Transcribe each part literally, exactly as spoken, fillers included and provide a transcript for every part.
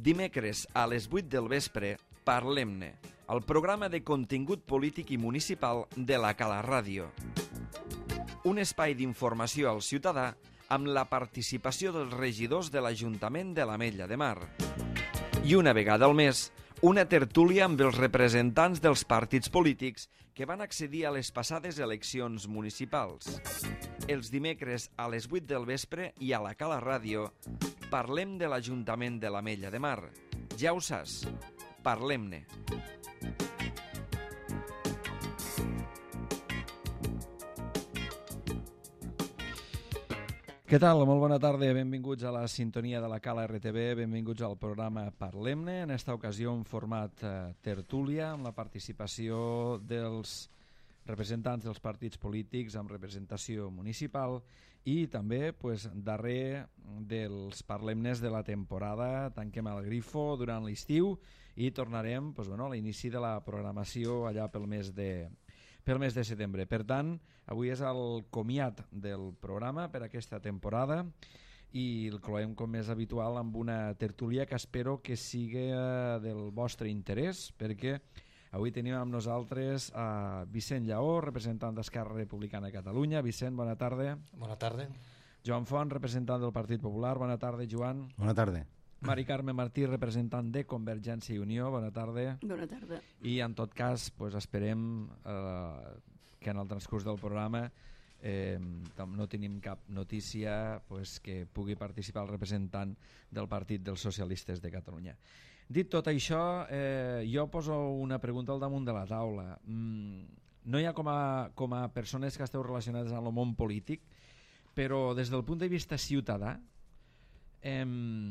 Dimecres a les vuit del vespre, Parlem-ne, el programa de contingut polític i municipal de la Cala Ràdio. Un espai d'informació al ciutadà amb la participació dels regidors de l'Ajuntament de l'Ametlla de Mar. I una vegada al mes, una tertúlia amb els representants dels partits polítics que van accedir a les passades eleccions municipals. Els dimecres a les vuit del vespre i a la Cala Ràdio parlem de l'Ajuntament de l'Ametlla de Mar. Ja ho saps, parlem-ne. Què tal? Molt bona tarda, benvinguts a la sintonia de la Cala R T V, benvinguts al programa Parlem-ne, en esta ocasió en format eh, tertúlia, amb la participació dels representants dels partits polítics amb representació municipal i també pues, darrer dels Parlem-nes de la temporada. Tanquem el grifo durant l'estiu i tornarem pues, bueno, a l'inici de la programació allà pel mes de pel mes de setembre. Per tant, avui és el comiat del programa per aquesta temporada i el cloem com és habitual amb una tertúlia que espero que sigui del vostre interès, perquè avui tenim amb nosaltres a Vicent Lleó, representant d'Esquerra Republicana de Catalunya. Vicent, bona tarda. Bona tarda. Joan Font, representant del Partit Popular. Bona tarda, Joan. Bona tarda. Mari Carme Martí, representant de Convergència i Unió. Bona tarda. Bona tarda. I en tot cas pues, esperem eh, que en el transcurs del programa eh, no tenim cap notícia pues, que pugui participar el representant del Partit dels Socialistes de Catalunya. Dit tot això, eh, jo poso una pregunta al damunt de la taula. Mm, no hi ha com a, com a persones que esteu relacionades amb el món polític, però des del punt de vista ciutadà, eh,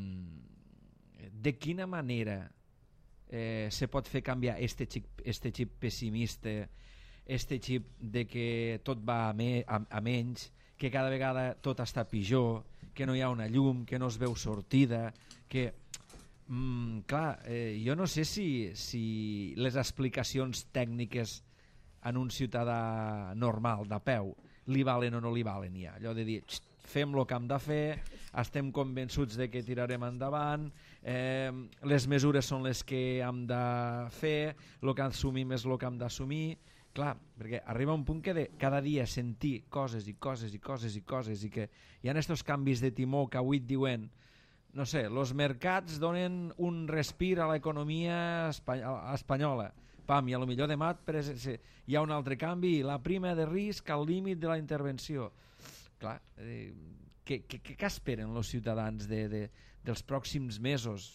de quina manera eh, se pot fer canviar este xip, este xip pessimista, este xip de que tot va a, me, a, a menys, que cada vegada tot està pitjor, que no hi ha una llum, que no es veu sortida, que... Mm, clar, eh, jo no sé si, si les explicacions tècniques en un ciutadà normal, de peu, li valen o no li valen ja. Allò de dir, fem el que hem de fer, estem convençuts de que tirarem endavant, eh, les mesures són les que hem de fer, el que assumim és el que hem d'assumir. Clar, perquè arriba un punt que de cada dia sentir coses i coses i coses i coses i que hi ha aquests canvis de timó que avui et diuen, no sé, els mercats donen un respir a l'economia espanyola. Pam, i a lo millor demà hi ha un altre canvi, la prima de risc al límit de la intervenció. Clar, eh, què, què, què esperen els ciutadans de, de, dels pròxims mesos?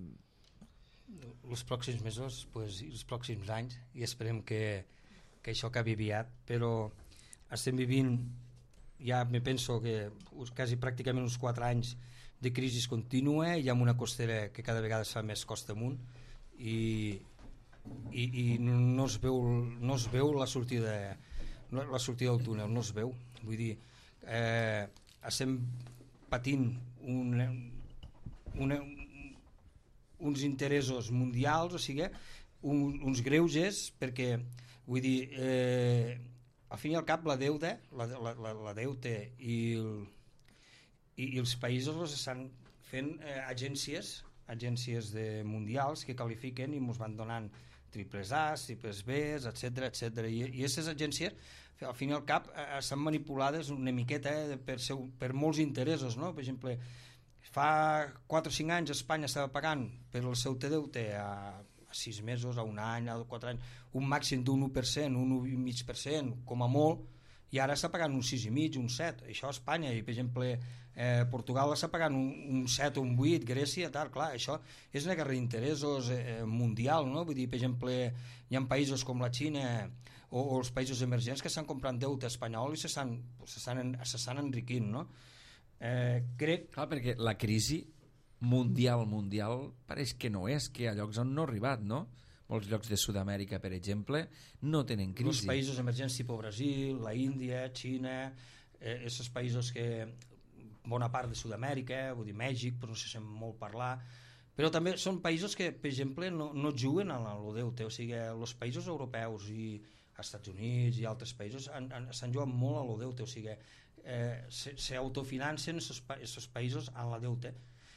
Els pròxims mesos, pues, els pròxims anys, i esperem que, que això acabi aviat, però estem vivint, ja me penso que quasi pràcticament uns quatre anys de crisi contínua, i amb una costera que cada vegada es fa més costa amunt i, i, i no, es veu, no es veu la sortida la sortida del túnel, no es veu, vull dir, eh, estem patint una, una, uns interessos mundials, o sigui un, uns greuges, perquè vull dir, eh, al fin i al cap la deuta la, la, la, la deuta i el I, i els països els estan fent eh, agències agències de mundials que qualifiquen i ens van donant triples A's, triples B's, etcètera, etcètera. I aquestes agències al fin i al cap eh, estan manipulades una miqueta eh, per, seu, per molts interessos, no? Per exemple, fa quatre o cinc anys Espanya estava pagant per el seu deute a, a sis mesos, a un any, a quatre anys, un màxim d'un u per cent, un u coma cinc per cent, com a molt, i ara està pagant un sis i mig, un set, això a Espanya, i per exemple eh, Portugal està pagant un, un set o un vuit, Grècia, tal, clar, això és una guerra d'interessos eh, mundial, no? Vull dir, per exemple, hi ha països com la Xina o, o els països emergents que estan comprant deute espanyol i s'estan enriquint, no? Eh, crec... Clar, perquè la crisi mundial, mundial, pareix que no és, que a llocs on no ha arribat, no? Molts llocs de Sud-amèrica, per exemple, no tenen crisi. Els països emergents tipus Brasil, la Índia, Xina, eh, aquests països que bona part de Sud-amèrica, vull dir Mèxic, però no se sent molt parlar, però també són països que, per exemple, no, no juguen a el deute, o sigui, els països europeus i els Estats Units i altres països estan jugant molt a lo deute, o sigui, eh, s'autofinancen aquests països en la deute.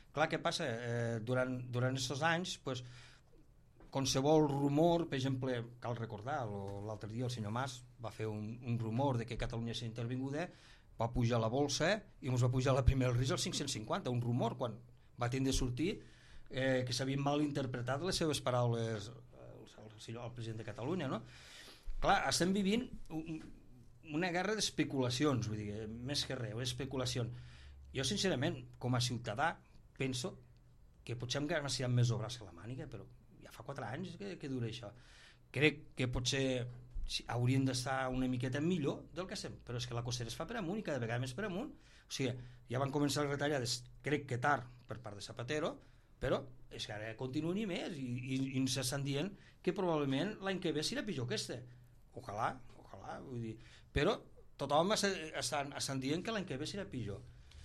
Clar, què passa? Eh, durant durant aquests anys, pues, qualsevol rumor, per exemple, cal recordar, l'altre dia el senyor Mas va fer un, un rumor de que Catalunya s'ha intervinguda, va pujar la bolsa i ens va pujar la primera risc al cinc-cents cinquanta, un rumor, quan va tindre a sortir eh, que s'havien mal interpretat les seves paraules el, el, el president de Catalunya, no? Clar, estem vivint un, una guerra d'especulacions, vull dir, més que res, especulacions. Jo, sincerament, com a ciutadà, penso que potser encara necessitem més obres que la màniga, però ja fa quatre anys que, que dura això. Crec que potser sí, hauríem d'estar una miqueta millor del que estem, però és que la costera es fa per amunt i cada vegada més per amunt. O sigui, ja van començar les retallades, crec que tard, per part de Zapatero, però és que ara continuen i més, i, i, i ens estan dient que probablement l'any que ve serà pitjor que este. Ojalà, ojalà, vull dir. Però tothom estan, estan dient que l'any que ve serà pitjor.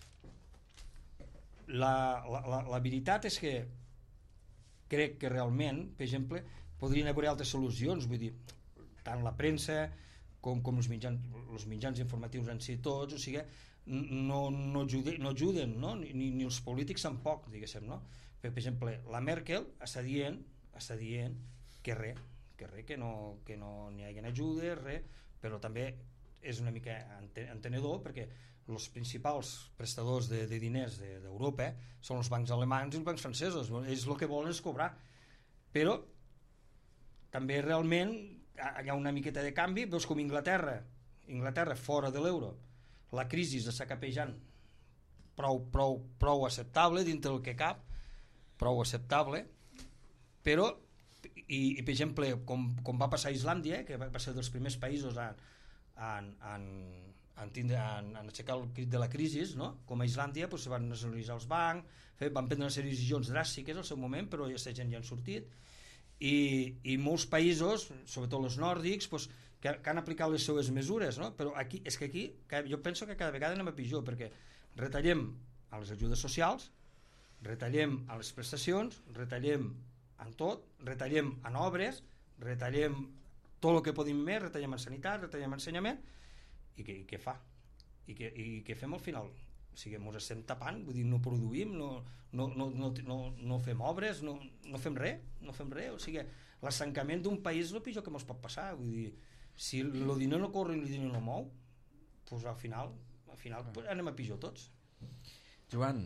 La, la, la, la veritat és que crec que realment, per exemple, podrien haver altres solucions, vull dir, tant la premsa com, com els, mitjans, els mitjans informatius en si tots, o sigui, no, no, ajuden, no ajuden, no? Ni, ni els polítics tampoc, diguéssim, no? Per, per exemple, la Merkel està dient, està dient que res, que res, que no, que no n'hi hagi ajudes, res, però també és una mica entenedor perquè els principals prestadors de, de diners d'Europa de, són els bancs alemans i els bancs francesos, ells el que volen és cobrar, però també realment hi ha una miqueta de canvi. Veus com Inglaterra Inglaterra fora de l'euro, la crisi està capejant prou, prou, prou acceptable dintre del que cap, prou acceptable, però i, i per exemple com, com va passar a Islàndia, que va ser dels primers països en, en, en En, tindre, en, en aixecar el crit de la crisi, no? Com a Islàndia pues, se van nacionalitzar els bancs, fer, van prendre una sèrie de decisions dràstiques al seu moment, però aquesta gent ja han sortit, i, i molts països, sobretot els nòrdics, pues, que, que han aplicat les seues mesures, no? Però aquí, és que aquí jo penso que cada vegada anem a pitjor, perquè retallem a les ajudes socials, retallem a les prestacions, retallem en tot, retallem en obres, retallem tot el que podem més, retallem en sanitat, retallem en ensenyament, i què, i què fa? I què, i què fem al final? O sigui, ens estem tapant, vull dir, no produïm, no, no, no, no, no, no fem obres, no, no fem res, no fem res, o sigui, l'estancament d'un país és el pitjor que ens pot passar, vull dir, si el diner no corre i el diner no mou, doncs al final, al final pues, anem a pitjor tots. Joan.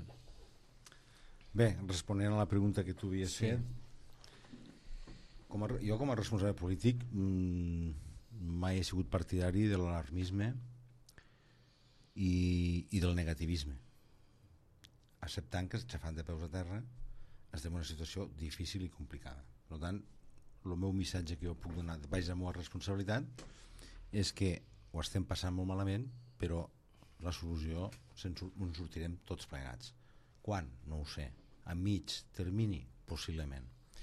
Bé, responent a la pregunta que tu havies sí. fet, com a, jo com a responsable polític mmm, mai he sigut partidari de l'alarmisme i, i del negativisme, acceptant que xafant de peus a terra estem en una situació difícil i complicada. Per tant, el meu missatge que jo puc donar baix de la meva responsabilitat és que ho estem passant molt malament, però la solució ens en sortirem tots plegats. Quan? No ho sé. A mig termini? Possiblement.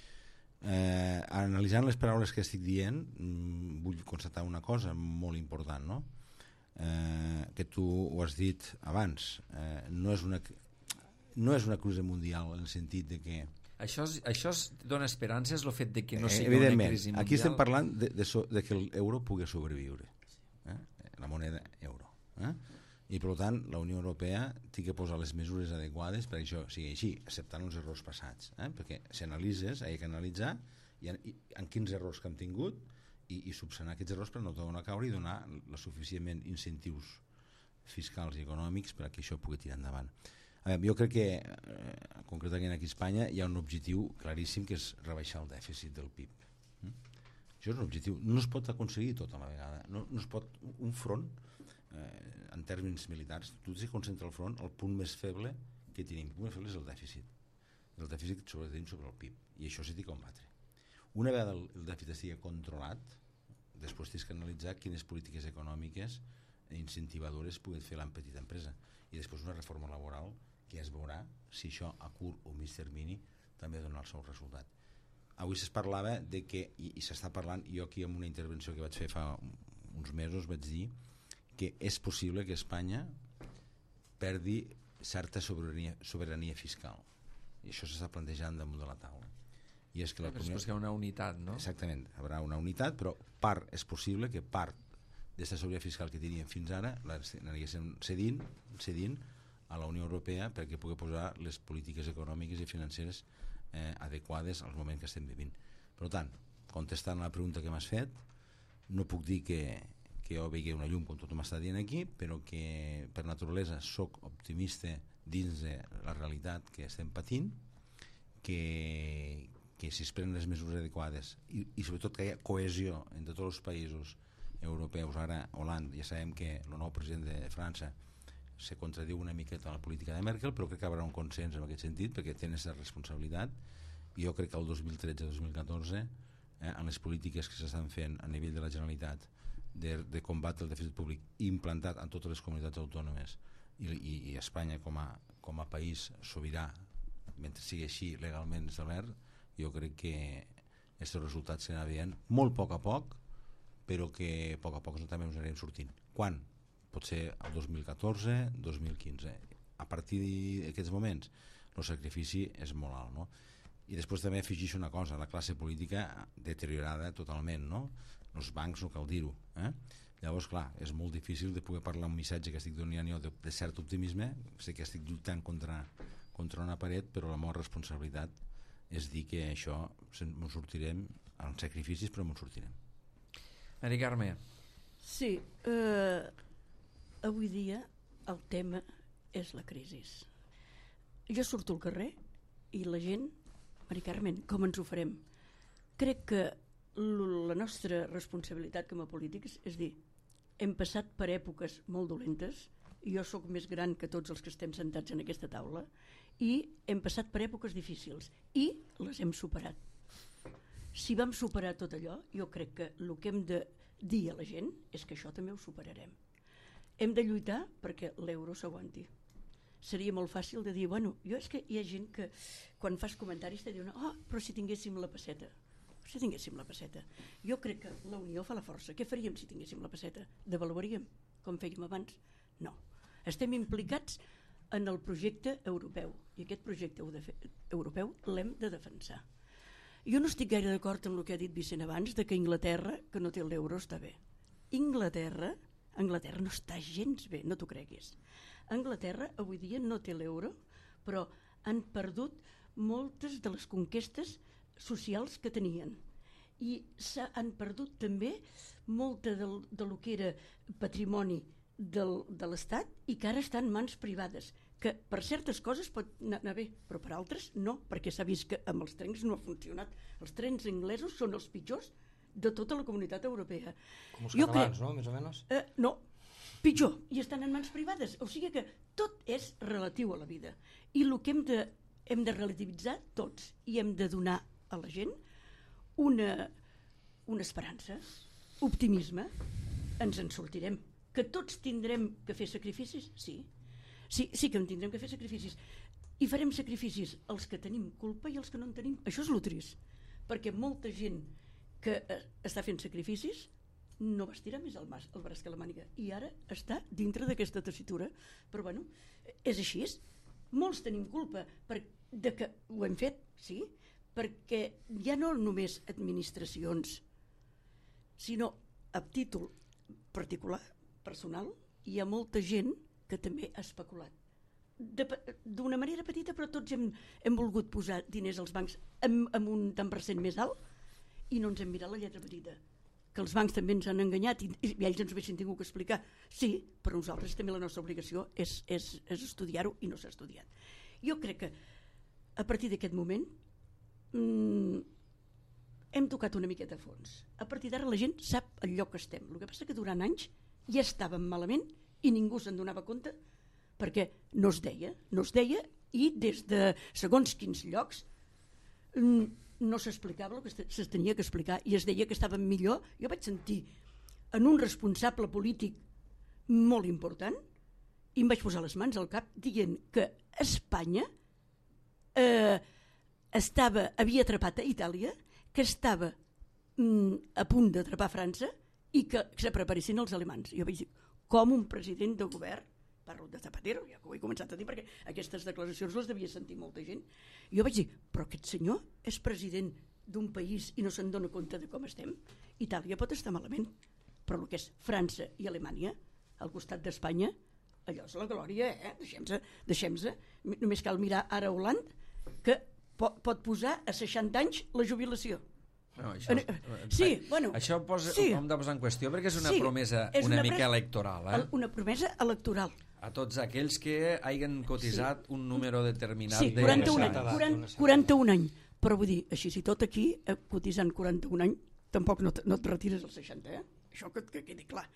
Eh, analitzant les paraules que estic dient, mm, vull constatar una cosa molt important, no? Eh, que tu ho has dit abans, eh, no és una no és una crisi mundial en el sentit de que això, és, això és, dona esperances el fet de que no sigui eh, una crisi mundial. Aquí estem parlant de, de, so, de que l'euro pugui sobreviure, eh? La moneda euro, eh? I per tant la Unió Europea té que posar les mesures adequades perquè això sigui així, acceptant els errors passats, eh? Perquè si analitzes, hi ha que analitzar i en, i, en quins errors que hem tingut i, i subsanar aquests errors per no tornar a caure i donar la suficientment incentius fiscals i econòmics per a que això pugui tirar endavant. A veure, jo crec que eh, concretament aquí a Espanya hi ha un objectiu claríssim, que és rebaixar el dèficit del P I B. Mm? Això és un objectiu, no es pot aconseguir tot a la vegada, no, no es pot un front eh, en termes militars, tot es concentra al front, el punt més feble que tenim, el punt més feble és el dèficit, el dèficit sobre, tenim sobre el P I B, i això s'ha de combatre. Una vegada el, el dèficit estigui controlat, després tens que analitzar quines polítiques econòmiques incentivadores pugui fer la petita empresa, i després una reforma laboral que es veurà si això a curt o mig termini també dona el seu resultat. Avui es parlava de que, i, i s'està parlant, jo aquí en una intervenció que vaig fer fa uns mesos vaig dir que és possible que Espanya perdi certa sobirania, sobirania fiscal, i això s'està plantejant damunt de la taula. I és que la però després hi ha una unitat, no? Exactament, hi haurà una unitat, però part és possible que part d'aquesta sobirania fiscal que teníem fins ara l'aniguéssim cedint, cedint a la Unió Europea perquè pugui posar les polítiques econòmiques i financeres eh, adequades al moment que estem vivint. Per tant, contestant la pregunta que m'has fet, no puc dir que, que jo vegi una llum com tothom està dient aquí, però que per naturalesa soc optimista dins de la realitat que estem patint, que, que si es prenen les mesures adequades i, i sobretot que hi ha cohesió entre tots els països europeus. Ara Hollande, ja sabem que el nou president de França se contradiu una miqueta a la política de Merkel, però crec que hi haurà un consens en aquest sentit perquè tenen aquesta responsabilitat, i jo crec que el dos mil tretze dos mil catorze eh, en les polítiques que s'estan fent a nivell de la Generalitat de, de combatre el dèficit públic implantat en totes les comunitats autònomes i, i, i Espanya com a, com a país sobirà, mentre sigui així legalment establert, jo crec que aquests resultats s'anaran veient molt a poc a poc, però que a poc a poc també ens anirem sortint. Quan? Pot ser el dos mil catorze, dos mil quinze. A partir d'aquests moments el sacrifici és molt alt, no? I després també afegeix una cosa, la classe política deteriorada totalment, no? Els bancs no cal dir-ho, eh? Llavors, clar, és molt difícil de poder parlar un missatge que estic donant jo de, de cert optimisme. Sé que estic lluitant contra, contra una paret, però la meva responsabilitat és dir que això ens sortirem amb sacrificis, però ens sortirem. Mari Carme. Sí, eh, avui dia el tema és la crisi. Jo surto al carrer i la gent, Mari Carmen, com ens ho farem? Crec que la nostra responsabilitat com a polítics és dir, hem passat per èpoques molt dolentes, i jo sóc més gran que tots els que estem sentats en aquesta taula, i hem passat per èpoques difícils i les hem superat. Si vam superar tot allò, jo crec que el que hem de dir a la gent és que això també ho superarem. Hem de lluitar perquè l'euro s'aguanti. Seria molt fàcil de dir, bueno, jo és que hi ha gent que quan fas comentaris te diuen, oh, però si tinguéssim la pesseta. Si tinguéssim la pesseta. Jo crec que la unió fa la força. Què faríem si tinguéssim la pesseta? Devaluaríem, com fèiem abans? No. Estem implicats en el projecte europeu, i aquest projecte europeu l'hem de defensar. Jo no estic gaire d'acord amb el que ha dit Vicent abans, de que Inglaterra, que no té l'euro, està bé. Inglaterra, Anglaterra no està gens bé, no t'ho creguis. Anglaterra avui dia no té l'euro, però han perdut moltes de les conquestes socials que tenien. I han perdut també molta del, de lo que era patrimoni del, de l'Estat i que ara està en mans privades, que per certes coses pot anar bé, però per altres no, perquè s'ha vist que amb els trens no ha funcionat. Els trens anglesos són els pitjors de tota la comunitat europea. Com els catalans, crec, no? Més o menys? Eh, no, pitjor, i estan en mans privades. O sigui que tot és relatiu a la vida. I el que hem de, hem de relativitzar tots, i hem de donar a la gent una, una esperança, optimisme, ens en sortirem. Que tots tindrem que fer sacrificis? Sí. Sí, sí que en tindrem que fer sacrificis. I farem sacrificis els que tenim culpa i els que no en tenim. Això és lo trist. Perquè molta gent que està fent sacrificis no va estirar més el, mas, el braç que la màniga, i ara està dintre d'aquesta tessitura. Però bueno, és així. Molts tenim culpa per, de que ho hem fet, sí, perquè ja no només administracions, sinó a títol particular, personal, hi ha molta gent que també ha especulat. D'una manera petita, però tots hem, hem volgut posar diners als bancs amb, amb un tant per cent més alt i no ens hem mirat la lletra petita. Que els bancs també ens han enganyat i, i ells ens ho haguessin tingut que explicar. Sí, però nosaltres també la nostra obligació és, és, és estudiar-ho i no s'ha estudiat. Jo crec que a partir d'aquest moment mmm, hem tocat una miqueta a fons. A partir d'ara la gent sap el lloc que estem. El que passa que durant anys ja estàvem malament i ningú se'n donava compte perquè no es deia, no es deia i des de segons quins llocs mmm, no s'explicava el que se tenia que explicar i es deia que estàvem millor. Jo vaig sentir en un responsable polític molt important i em vaig posar les mans al cap dient que Espanya eh, estava, havia atrapat a Itàlia, que estava mm, a punt d'atrapar França i que se preparessin els alemans. Jo vaig dir, com un president de govern, parlo de Zapatero, ja que ho he començat a dir perquè aquestes declaracions les devia sentir molta gent, jo vaig dir, però aquest senyor és president d'un país i no se'n dona compte de com estem. Itàlia pot estar malament, però el que és França i Alemanya, al costat d'Espanya, allò és la glòria, eh? Deixem-se, deixem-se. Només cal mirar ara a Holanda, que pot, pot posar a seixanta anys la jubilació. No, això, sí, bueno, això posa, sí. Hem de posar en qüestió perquè és una sí, promesa és una, una mica pres... electoral. Eh? Una promesa electoral. A tots aquells que hagin cotitzat sí. un número determinat sí, de... quaranta-un anys, quaranta, quaranta-un anys. Però vull dir, així si tot aquí, eh, cotitzant quaranta-un anys, tampoc no, no et retires als seixanta, eh? Això que, que quedi clar.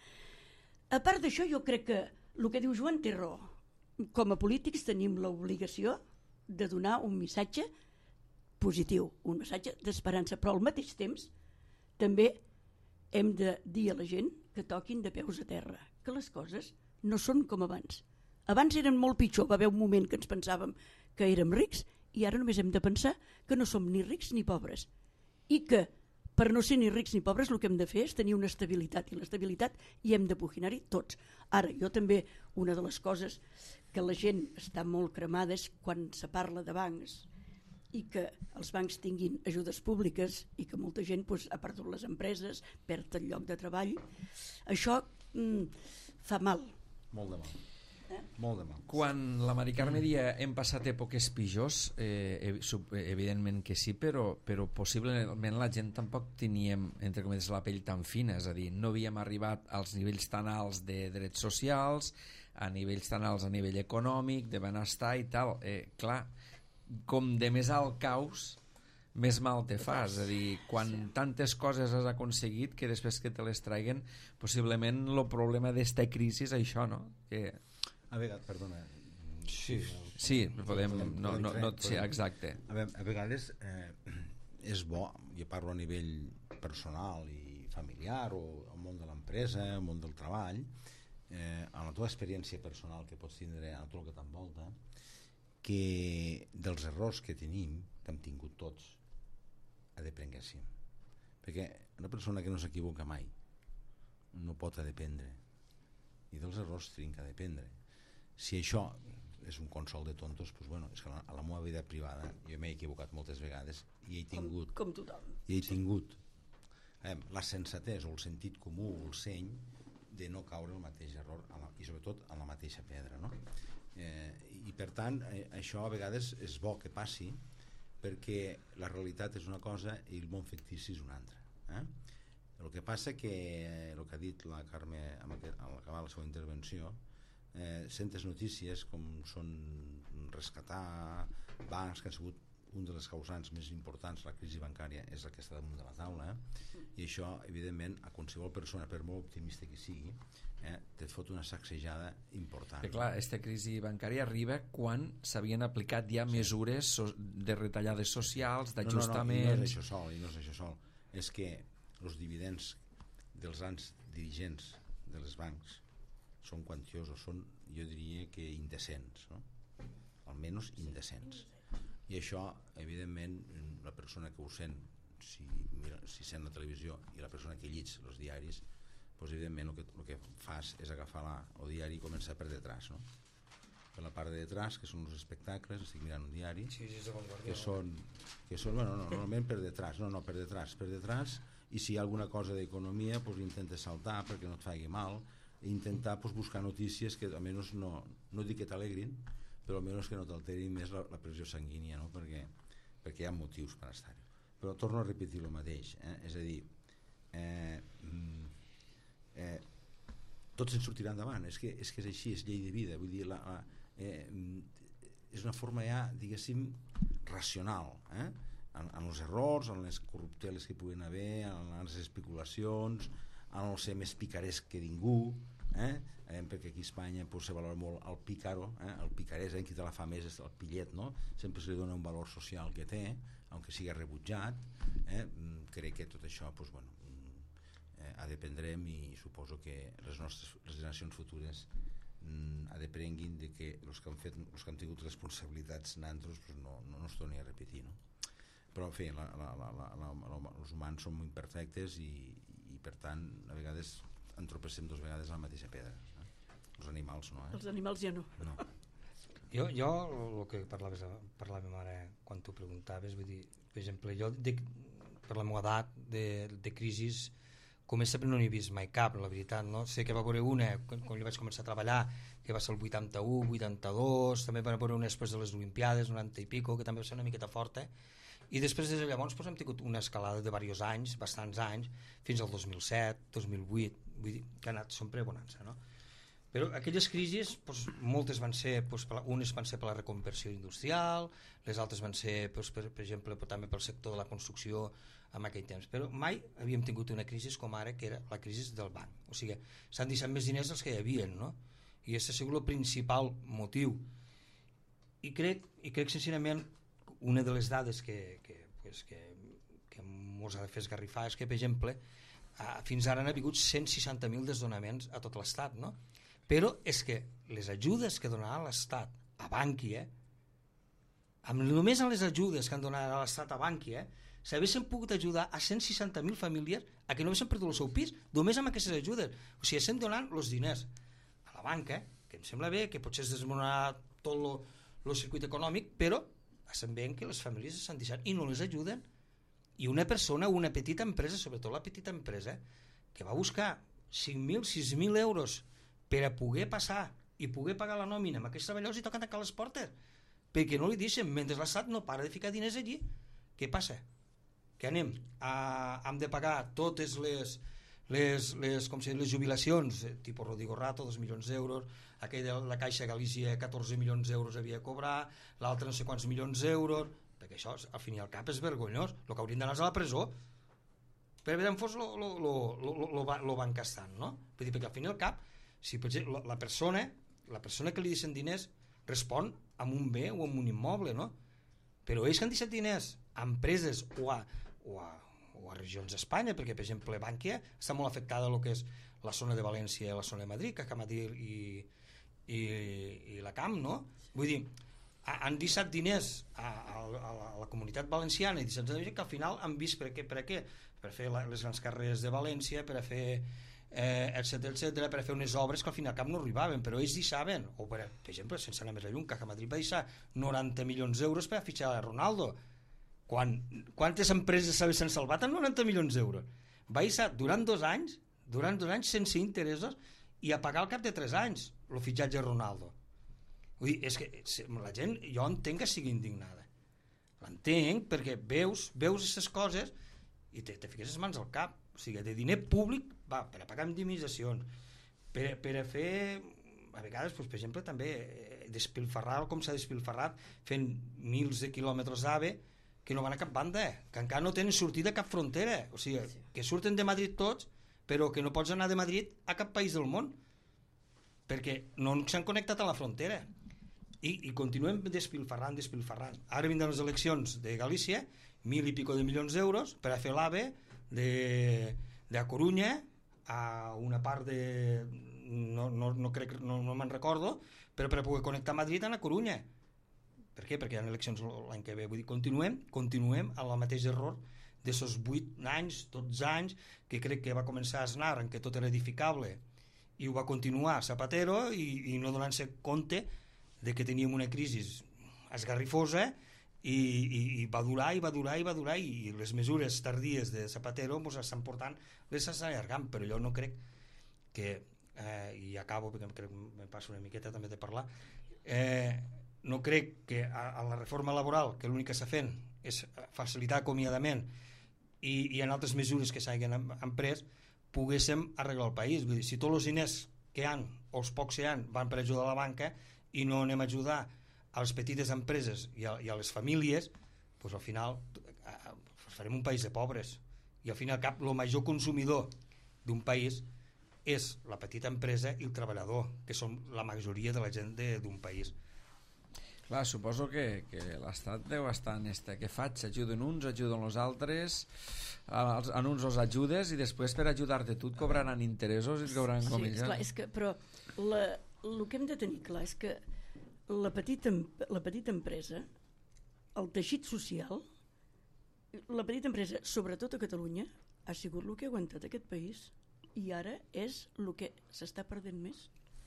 A part d'això, jo crec que el que diu Joan té raó. Com a polítics tenim l'obligació de donar un missatge positiu, un missatge d'esperança, però al mateix temps també hem de dir a la gent que toquin de peus a terra, que les coses no són com abans. Abans eren molt pitjor, va haver un moment que ens pensàvem que érem rics i ara només hem de pensar que no som ni rics ni pobres i que per no ser ni rics ni pobres el que hem de fer és tenir una estabilitat i l'estabilitat hi hem de puginar-hi tots. Ara, jo també, una de les coses que la gent està molt cremada és quan se parla de bancs i que els bancs tinguin ajudes públiques i que molta gent pues, ha perdut les empreses, perd el lloc de treball. Això mm, fa mal. Molt de mal. Eh? Molt de mal. Quan la Mari Carme dia hem passat èpoques pitjors, eh, evidentment que sí, però, però possiblement la gent tampoc teníem, entre cometes, la pell tan fina, és a dir, no havíem arribat als nivells tan alts de drets socials, a nivells tan alts a nivell econòmic, de benestar i tal. Eh, clar, com de més alt caus més mal te fa, és a dir, quan sí. tantes coses has aconseguit que després que te les traiguen, possiblement el problema d'esta crisi és això, no? Que... A vegades, perdona. Sí, sí podem, no, no, no, sí, exacte. A, ve, a vegades eh, és bo, jo parlo a nivell personal i familiar o al món de l'empresa, al món del treball, eh, a la teva experiència personal que pots tindre a tot el que t'envolta, que dels errors que tenim, que hem tingut tots, adeprenguéssim. Perquè una persona que no s'equivoca mai no pot adependre. I dels errors tenim que adependre. Si això és un consol de tontos, doncs bueno, és que a la meva vida privada jo m'he equivocat moltes vegades i he tingut, com, com tothom. I he tingut eh, la sensatesa o el sentit comú o el seny de no caure el mateix error a la, i sobretot a la mateixa pedra, no? Eh, i per tant eh, això a vegades és bo que passi perquè la realitat és una cosa i el món fictici és una altra, eh? El que passa que eh, el que ha dit la Carme amb aquest, al acabar la seva intervenció, eh, sentes notícies com són rescatar bancs que han sigut un dels causants més importants, la crisi bancària és la que està damunt de la taula, eh? I això evidentment a qualsevol persona, per molt optimista que sigui, eh, te fot una sacsejada important. Que clar, aquesta crisi bancària arriba quan s'havien aplicat ja sí. mesures so de retallades socials, d'ajustaments... No, no, no, i no és això sol, i no és això sol. És que els dividends dels grans dirigents de les bancs són quantiosos, són, jo diria que indecents, no? Almenys indecents. I això, evidentment, la persona que ho sent, si, mira, si sent la televisió, i la persona que llig els diaris, doncs, evidentment, el que, el que fas és agafar la, el diari i començar per detrás, no? Per la part de detrás, que són els espectacles, estic mirant un diari, sí, sí, que són, que són bueno, no, normalment per detrás, no, no, per detrás, per detrás, i si hi ha alguna cosa d'economia, doncs intenta saltar perquè no et faci mal, i intentar doncs, buscar notícies que almenys no, no dic que t'alegrin, però almenys que no t'alterin més la, la pressió sanguínia, no? perquè, perquè hi ha motius per estar-hi. Però torno a repetir el mateix, eh? És a dir, eh, eh, tots ens sortirà endavant, és que, és que és així, és llei de vida, vull dir, la, la, eh, és una forma ja, diguéssim, racional, eh? en, en els errors, en les corrupteles que puguen haver, en les especulacions, en el ser més picaresc que ningú, eh? Eh, perquè aquí a Espanya pues, se valora molt el pícaro, eh? El picarès, eh? Qui te la fa més és el pillet, no? Sempre se li dona un valor social que té, aunque sigui rebutjat, eh? Crec que tot això pues, bueno, eh, ha d'aprendrem i suposo que les nostres les generacions futures mm, ha d'aprenguin de que els que han fet, els que han tingut responsabilitats nantros pues, no, no, no es torni a repetir, no? Però en fi, la, la, la, la, la, la, els humans som imperfectes i, i per tant a vegades entropessem dues vegades a la mateixa pedra, eh? Els animals no, eh? Els animals ja no, no. Jo, jo el que parlaves, parlàvem ara quan tu preguntaves, vull dir, per exemple, jo dic, per la meva edat de, de crisis com és sempre no n'he vist mai cap, la veritat, no? Sé que va haver una, quan, quan jo vaig començar a treballar, que va ser el vuitanta-u, vuitanta-dos, també va haver una després de les Olimpiades, noranta i pico, que també va ser una miqueta forta, i després des de llavors doncs, hem tingut una escalada de diversos anys, bastants anys, fins al dos mil set, dos mil vuit, vull dir que ha anat sempre bonança, no? Però aquelles crisis, doncs, moltes van ser, doncs, per la, unes van ser per la reconversió industrial, les altres van ser, doncs, per, per exemple, també pel sector de la construcció en aquell temps, però mai havíem tingut una crisi com ara, que era la crisi del banc. O sigui, s'han deixat més diners dels que hi havia, no? I aquest ha sigut el principal motiu. I crec, i crec sincerament, una de les dades que, que, pues, que, que mos ha de fer esgarrifar és que, per exemple, fins ara han hagut cent seixanta mil desdonaments a tot l'Estat, no? Però és que les ajudes que donarà l'Estat a Bankia, amb només amb les ajudes que han donat a l'Estat a Bankia, s'haguessin pogut ajudar a cent seixanta mil famílies a que no haguessin perdut el seu pis, només amb aquestes ajudes. O sigui, estem donant els diners a la banca, que em sembla bé, que potser es desmonarà tot el circuit econòmic, però estem veient que les famílies s'han deixat i no les ajuden. I una persona, una petita empresa, sobretot la petita empresa, que va buscar cinc mil, sis mil euros per a poder passar i poder pagar la nòmina amb aquests treballadors, i toquen tancar les portes, perquè no li deixen, mentre l'Estat no para de ficar diners allí. Què passa? Que anem a, hem de pagar totes les, les, les, com si, les jubilacions, eh, tipus Rodrigo Rato, dos milions d'euros, aquell de la Caixa Galícia, catorze milions d'euros havia de cobrar, l'altre no sé quants milions d'euros, perquè això, al fin i al cap, és vergonyós. El que haurien d'anar a la presó per haver fos lo bancastant, no? Perquè al fin i al cap, si potser la persona, la persona que li deixen diners respon amb un bé o amb un immoble, no? Però ells que han deixat diners a empreses o a O a, o a regions d'Espanya, perquè per exemple Bankia està molt afectada a lo que és la zona de València i la zona de Madrid, que Madrid i, i, i la Camp, no? Vull dir, han deixat diners a, a, a, la, a la comunitat valenciana i deixat diners que al final han vist per què, per a què? Per fer la, les grans carreres de València, per a fer eh, etcètera, etcètera, per a fer unes obres que al final cap no arribaven, però ells deixaven, o per, per exemple, sense anar més lluny, que Madrid va deixar noranta milions d'euros per a fitxar a Ronaldo. Quan, quantes empreses s'havien salvat amb noranta milions d'euros? Va deixar durant dos anys, durant dos anys sense interessos i a pagar al cap de tres anys el fitxatge de Ronaldo. Vull dir, és que la gent, jo entenc que sigui indignada. L'entenc perquè veus veus aquestes coses i te, te fiques les mans al cap. O sigui, de diner públic, va, per a pagar indemnitzacions, per, per a fer, a vegades, doncs, per exemple, també despilfarrar com s'ha despilfarrat fent mils de quilòmetres d'AVE que no van a cap banda, que encara no tenen sortida a cap frontera, o sigui, que surten de Madrid tots, però que no pots anar de Madrid a cap país del món, perquè no s'han connectat a la frontera. I, i continuem despilfarrant, despilfarrant. Ara vindran les eleccions de Galícia, mil i pico de milions d'euros per a fer l'AVE de, de a Corunya a una part de... no, no, no, crec, no, no me'n recordo, però per a poder connectar Madrid a Corunya. Per què? Perquè hi ha eleccions l'any que ve. Vull dir, continuem, continuem amb el mateix error d'aquests vuit anys, dotze anys, que crec que va començar Aznar, en què tot era edificable, i ho va continuar Zapatero, i, i no donant-se compte de que teníem una crisi esgarrifosa, i, i, i va durar, i va durar, i va durar, i les mesures tardies de Zapatero pues, estan portant, les estan allargant, però jo no crec que, eh, i acabo, perquè crec que me passo una miqueta també de parlar, eh, no crec que a, a la reforma laboral, que l'únic que s'ha fent és facilitar acomiadament i, i en altres mesures que s'hagin emprès, poguéssim arreglar el país. Vull dir, si tots els diners que hi ha, o els pocs que hi ha, van per ajudar a la banca i no anem a ajudar a les petites empreses i a, i a les famílies, doncs al final eh, farem un país de pobres. I al fin i al cap, el major consumidor d'un país és la petita empresa i el treballador, que són la majoria de la gent d'un país. Clar, suposo que, que l'Estat deu estar en este, què faig? Ajuden uns, ajuden els altres, als, en uns els ajudes i després per ajudar-te tu et cobraran interessos i et cobraran sí, comissions. Clar, és que, però la, el que hem de tenir clar és que la petita, la petita empresa, el teixit social, la petita empresa, sobretot a Catalunya, ha sigut el que ha aguantat aquest país i ara és el que s'està perdent més.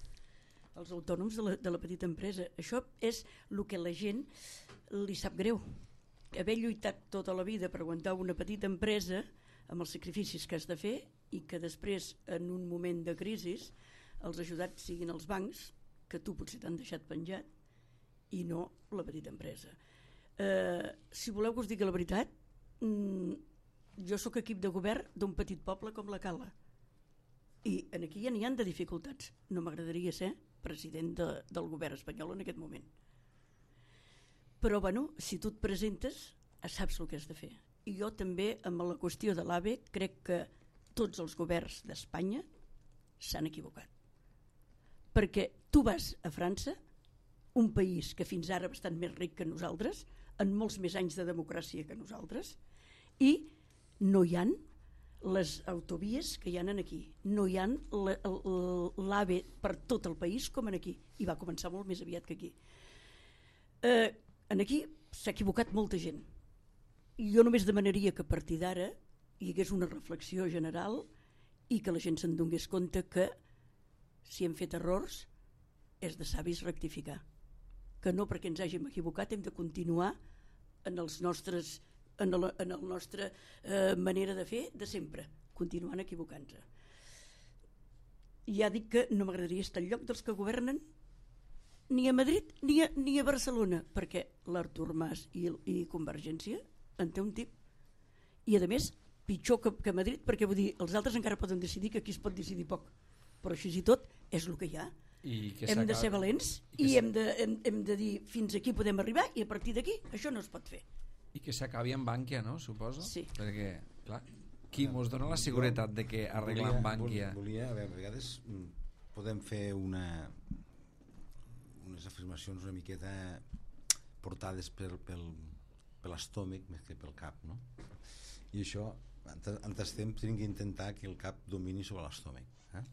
Els autònoms de la, de la petita empresa. Això és el que la gent li sap greu. Haver lluitat tota la vida per aguantar una petita empresa amb els sacrificis que has de fer i que després, en un moment de crisi, els ajudats siguin els bancs, que tu potser t'han deixat penjat, i no la petita empresa. Eh, si voleu que us digui la veritat, mm, jo sóc equip de govern d'un petit poble com la Cala, i en aquí ja n'hi ha de dificultats. No m'agradaria ser president de, del govern espanyol en aquest moment. Però bueno, si tu et presentes, saps el que has de fer. I jo també, amb la qüestió de l'AVE, crec que tots els governs d'Espanya s'han equivocat. Perquè tu vas a França, un país que fins ara bastant més ric que nosaltres, en molts més anys de democràcia que nosaltres, i no hi han les autovies que hi han aquí. No hi han l'AVE per tot el país com en aquí. I va començar molt més aviat que aquí. Eh, en aquí s'ha equivocat molta gent. I jo només demanaria que a partir d'ara hi hagués una reflexió general i que la gent se'n donés compte que si hem fet errors és de savis rectificar. Que no perquè ens hàgim equivocat hem de continuar en els nostres en la en el nostre eh, manera de fer de sempre, continuant equivocant-se. Ja dic que no m'agradaria estar al lloc dels que governen ni a Madrid ni a, ni a Barcelona, perquè l'Artur Mas i, i Convergència en té un tip. I a més, pitjor que, que Madrid, perquè vull dir, els altres encara poden decidir, que aquí es pot decidir poc. Però així i tot és el que hi ha. I que hem de ser valents i, i hem, de, hem, hem de dir fins aquí podem arribar i a partir d'aquí això no es pot fer. I que s'acabi amb Bànquia, no? Suposo? Sí. Perquè, clar, qui mos dona la seguretat de que arreglant Bànquia... Volia, a, veure, a vegades podem fer una unes afirmacions una miqueta portades per, pel, per l'estómac més que pel cap, no? I això, entestem, tenim que intentar que el cap domini sobre l'estómac. Eh?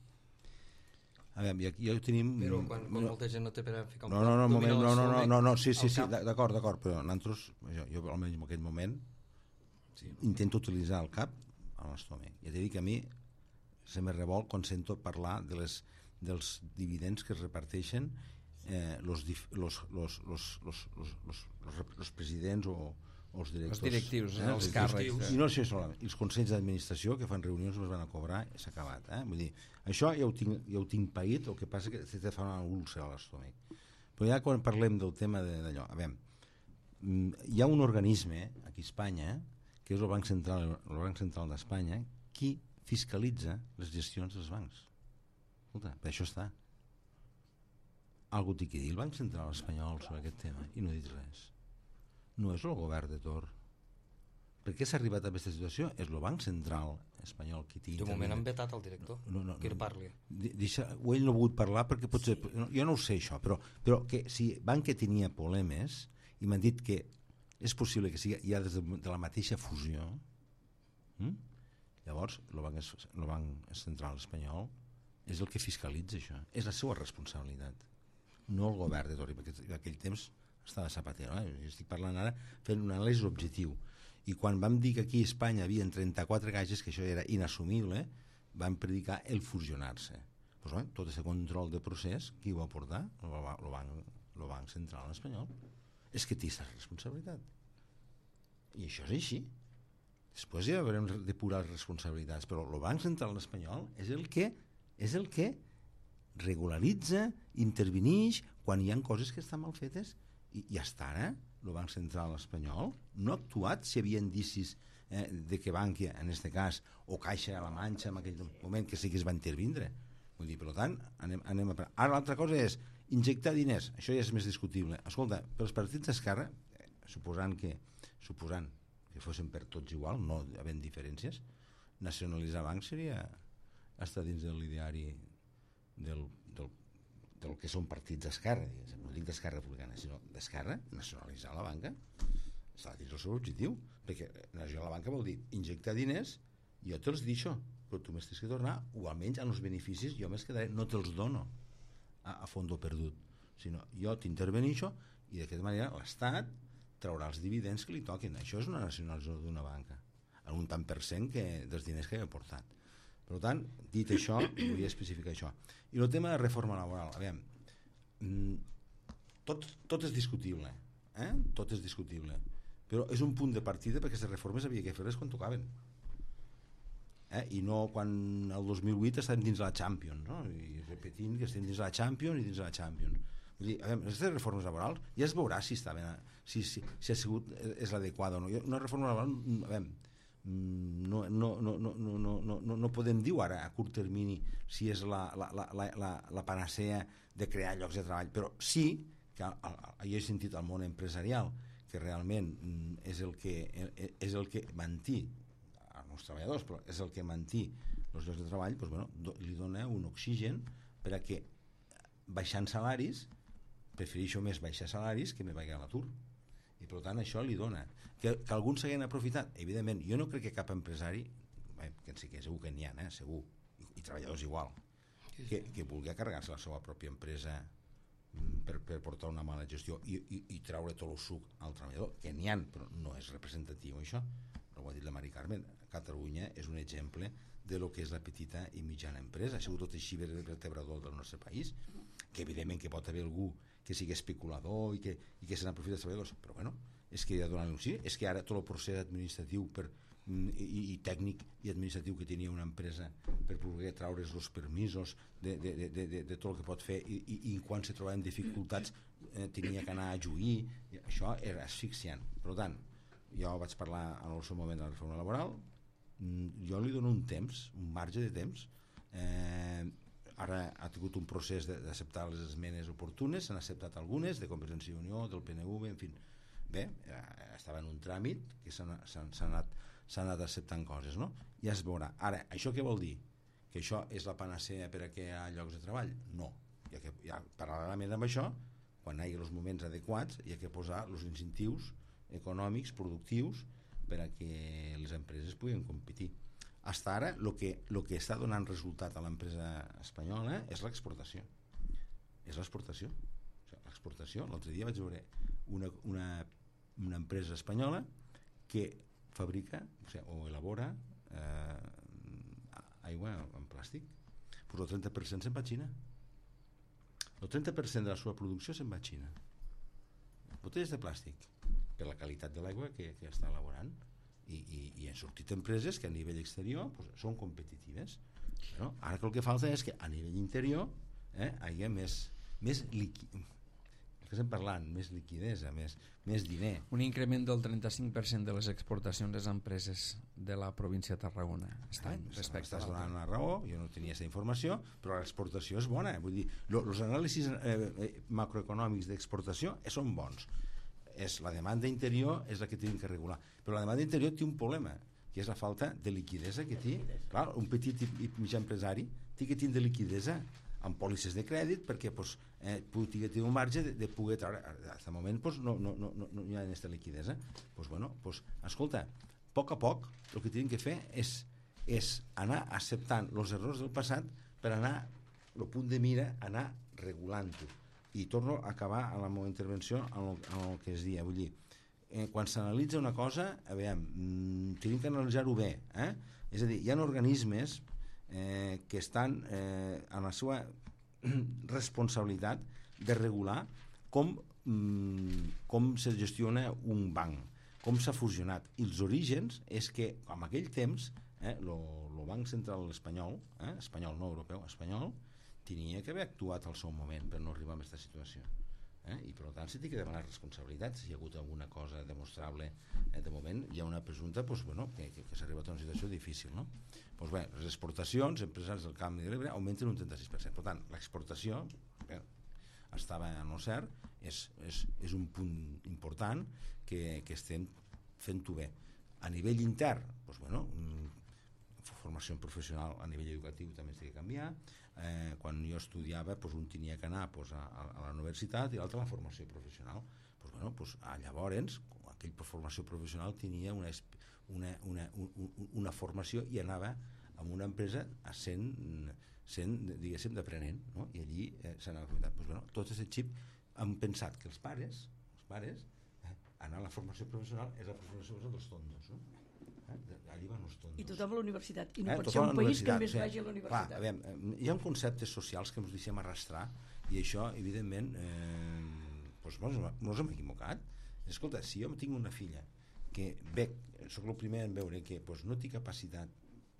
A veure, ja, ja ho tenim... Però quan, quan molta gent no té per ficar un no, no, no, cap, moment, no, no, no, no, no, sí, sí, sí, cap. d'acord, d'acord, però nosaltres, jo, jo almenys en aquest moment sí, intento utilitzar el cap a l'estómac. Ja t'he dit que a mi se me revol quan sento parlar de les, dels dividends que es reparteixen eh, los, los, los, los, los, los, los, los, los presidents o, o els directors. Els directius, eh, els els càrrecs. I no sé solament, els consells d'administració que fan reunions els van a cobrar i s'ha acabat. Eh? Vull dir, això ja ho tinc, ja ho tinc paït, el que passa que se te fa una úlcera a l'estómac. Però ja quan parlem del tema d'allò, a veure, hi ha un organisme aquí a Espanya, que és el Banc Central, el Banc Central d'Espanya, qui fiscalitza les gestions dels bancs. Escolta, per això està. Algú té que dir el Banc Central espanyol sobre aquest tema i no ha dit res. No és el govern de Tor. Per què s'ha arribat a aquesta situació? És el Banc Central espanyol qui té... De moment han vetat el director, no, no, que no, parli. Deixa, o ell no ha volgut parlar perquè potser... Sí. No, jo no ho sé això, però, però que si Bankia tenia problemes i m'han dit que és possible que sigui ja des de, de la mateixa fusió, hm? llavors el Banc, el Banc Central espanyol és el que fiscalitza això. És la seva responsabilitat, no el govern de Torri, perquè en aquell temps estava Zapatero. Eh? Jo estic parlant ara fent un anàlisi objectiu. I quan vam dir que aquí a Espanya hi havia trenta-quatre caixes, que això era inassumible, vam predicar el fusionar-se. Pues, bé, tot aquest control de procés, qui ho va portar? El, el, banc, el Banc Central espanyol. És que té aquesta responsabilitat. I això és així. Després ja haurem de depurar les responsabilitats, però el Banc Central espanyol és el que és el que regularitza, intervenix quan hi ha coses que estan mal fetes. I, i hasta ara el Banc Central espanyol no ha actuat si hi havia indicis eh, de que Bankia, en aquest cas, o Caixa a la Manxa en aquell moment que sí que es va intervindre. Vull dir, per tant, anem, anem a... Ara l'altra cosa és injectar diners, això ja és més discutible. Escolta, pels partits d'esquerra, eh, suposant que suposant que fossin per tots igual, no havent diferències, nacionalitzar bancs seria estar dins de l'ideari del, del, del que són partits d'esquerra, no dic d'esquerra republicana, sinó d'esquerra, nacionalitzar la banca està dins del seu objectiu, perquè nacionalitzar la banca vol dir injectar diners, jo te'ls dic això, però tu m'has de tornar, o almenys en els beneficis jo m'hes quedaré, no te'ls dono a, a fondo perdut, sinó jo t'intervenixo i d'aquesta manera l'Estat traurà els dividends que li toquen. Això és una nacionalització d'una banca, en un tant per cent que, dels diners que he portat. Per tant, dit això, volia especificar això. I el tema de reforma laboral, a veure, tot, tot és discutible, eh? tot és discutible, però és un punt de partida perquè les reformes havia que fer-les quan tocaven. eh? I no quan el dos mil vuit estem dins la Champions, no? I repetint que estem dins la Champions i dins la Champions. Vull dir, a veure, aquestes reformes laborals ja es veurà si, està ben, si, si, si ha sigut, és l'adequada o no. Una reforma laboral, a veure, no, no, no, no, no, no, no, no podem dir ara a curt termini si és la, la, la, la, la panacea de crear llocs de treball, però sí que jo he sentit al món empresarial que realment és el que, és el que mantí els treballadors, però és el que mantí els llocs de treball, doncs, bueno, do, li dona un oxigen per a que baixant salaris, prefereixo més baixar salaris que me vagi a l'atur, i per tant això li dona que, que alguns s'hagin aprofitat, evidentment jo no crec que cap empresari, bé, que sí que segur que n'hi ha, eh, segur, i, i treballadors igual, que, que vulgui carregar-se la seva pròpia empresa per, per portar una mala gestió i, i, i treure tot el suc al treballador, que n'hi ha, però no és representatiu això. Ho ha dit la Mari Carmen, Catalunya és un exemple de lo que és la petita i mitjana empresa, ha sigut tot així vertebrador del nostre país, que evidentment que pot haver algú que sigui especulador i que, i que se n'aprofita dels treballadors, però bueno, és que ja donant sí, és que ara tot el procés administratiu per, i, i tècnic i administratiu que tenia una empresa per poder traure's els permisos de, de, de, de, de, de tot el que pot fer i, i, i quan se trobaven dificultats eh, tenia que anar a juir, això era asfixiant. Per tant, jo vaig parlar en el seu moment de la reforma laboral, jo li dono un temps, un marge de temps, eh, ara ha tingut un procés d'acceptar les esmenes oportunes, s'han acceptat algunes de Convergència i Unió, del P N V, en fi, bé, estava en un tràmit que s'han anat, anat acceptant coses, no? Ja es veurà. Ara, això què vol dir? Que això és la panacea per a que hi ha llocs de treball? No, ja que, ja, paral·lelament amb això, quan hi hagi els moments adequats hi ha que posar els incentius econòmics, productius, per a que les empreses puguin competir. Hasta ara, el que, lo que està donant resultat a l'empresa espanyola és l'exportació. És l'exportació. O sigui, l'exportació, l'altre dia vaig veure una, una, una empresa espanyola que fabrica, o sigui, o elabora eh, aigua en plàstic. Pues el trenta per cent se'n va a Xina. El trenta per cent de la seva producció se'n va a Xina. Botelles de plàstic, per la qualitat de l'aigua que, que està elaborant. I, i, i han sortit empreses que a nivell exterior pues, són competitives. Però ara que el que falta és que a nivell interior eh, hi hagi més, més liqui... el que estem parlant, més liquidesa, més, més diner. Un increment del trenta-cinc per cent de les exportacions de les empreses de la província de Tarragona aquest any, respecte Estàs donant la raó, jo no tenia aquesta informació, però l'exportació és bona. Vull dir, els anàlisis eh, macroeconòmics d'exportació eh, són bons. És la demanda interior és la que tenim que regular, però la demanda interior té un problema, que és la falta de liquidesa que té. Clar, un petit i mitjà empresari té que tindre liquidesa amb pòlisses de crèdit perquè pues, eh, pugui tenir un marge de, de poder treure. Fins al moment pues, no, no, no, no hi ha aquesta liquidesa. Pues, bueno, pues, escolta, a poc a poc el que tenim que fer és, és anar acceptant els errors del passat per anar, el punt de mira, anar regulant-ho. I torno a acabar a la meva intervenció en el, en el que es dia, vull dir, eh, quan s'analitza una cosa, a veure, mm, tenim que analitzar-ho bé, eh? És a dir, hi ha organismes eh, que estan eh, en la seva responsabilitat de regular com, mm, com se gestiona un banc, com s'ha fusionat, i els orígens és que en aquell temps eh, lo, lo Banc Central espanyol, eh, espanyol no europeu, espanyol, tenia que haver actuat al seu moment per no arribar a aquesta situació, eh? I per tant s'ha de demanar responsabilitats. Si hi ha hagut alguna cosa demostrable eh, de moment hi ha una presumpta pues, bueno, que, que, que s'ha arribat a una situació difícil, no? Pues bé, les exportacions empresaris del Camp de l'Ebre augmenten un trenta-sis per cent. Per tant, l'exportació eh, estava en el cert, és, és, és un punt important que, que estem fent-ho bé. A nivell intern, pues, bueno, formació professional a nivell educatiu també s'ha de canviar. Eh, quan jo estudiava pues, un tenia que anar pues, a, a la universitat i l'altre a la formació professional. Pues, bueno, pues, llavors aquell per formació professional tenia una, una, una, una, una formació i anava a una empresa sent, sent diguéssim d'aprenent, no? I allí eh, s'anava comentant pues, bueno, tot aquest xip han pensat que els pares els pares eh, anar a la formació professional és la formació professional dels tontos, no? Allí van els tontos. I tothom a la universitat, i no eh, pot ser un país que més vagi a la universitat. Clar, a veure, hi ha conceptes socials que ens deixem arrastrar i això, evidentment, eh, doncs, no ens hem equivocat. Escolta, si jo tinc una filla que veig, soc el primer en veure que doncs, no té capacitat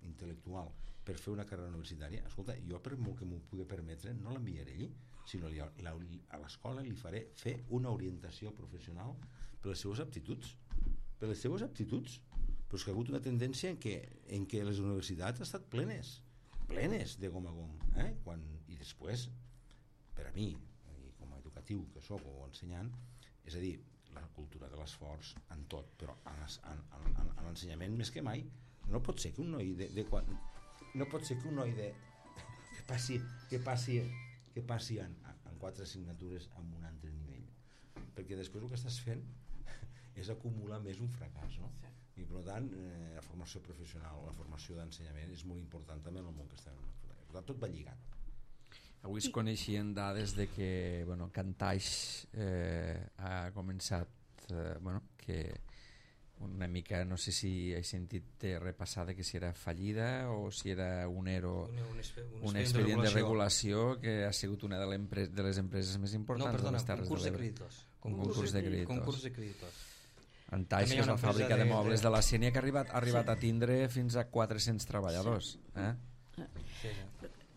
intel·lectual per fer una carrera universitària, escolta, jo per molt que m'ho pugui permetre no l'enviaré allí, sinó li, la, a l'escola li faré fer una orientació professional per les seues aptituds, per les seues aptituds. Però és que ha hagut una tendència en què, en què les universitats han estat plenes, plenes de gom a gom, eh? Quan, i després, per a mi, i com a educatiu que sóc o ensenyant, és a dir, la cultura de l'esforç en tot, però en, en, en, en l'ensenyament més que mai. No pot ser que un noi de, de quan, no pot ser que un noi de que passi que passi, que passi en, en quatre assignatures amb un altre nivell, perquè després el que estàs fent és acumular més un fracàs, no? I per tant eh, la formació professional, la formació d'ensenyament és molt important també en el món que estem. Per tant, tot va lligat. Avui es coneixien dades de que bueno, Cantaix eh, ha començat eh, bueno, que una mica, no sé si he sentit repassar de que si era fallida o si era un ERO, un, un, espe, un, un expedient de regulació. de regulació que ha sigut una de, de les empreses més importants no, perdona, de les Terres concurs de l'Ebre. Concurs, concurs de creditors. Concurs de creditors. Antaix, que és la fàbrica de, de mobles de, de la Sénia, que ha arribat, ha arribat sí. a tindre fins a quatre-cents treballadors. Sí. Eh? Sí, sí.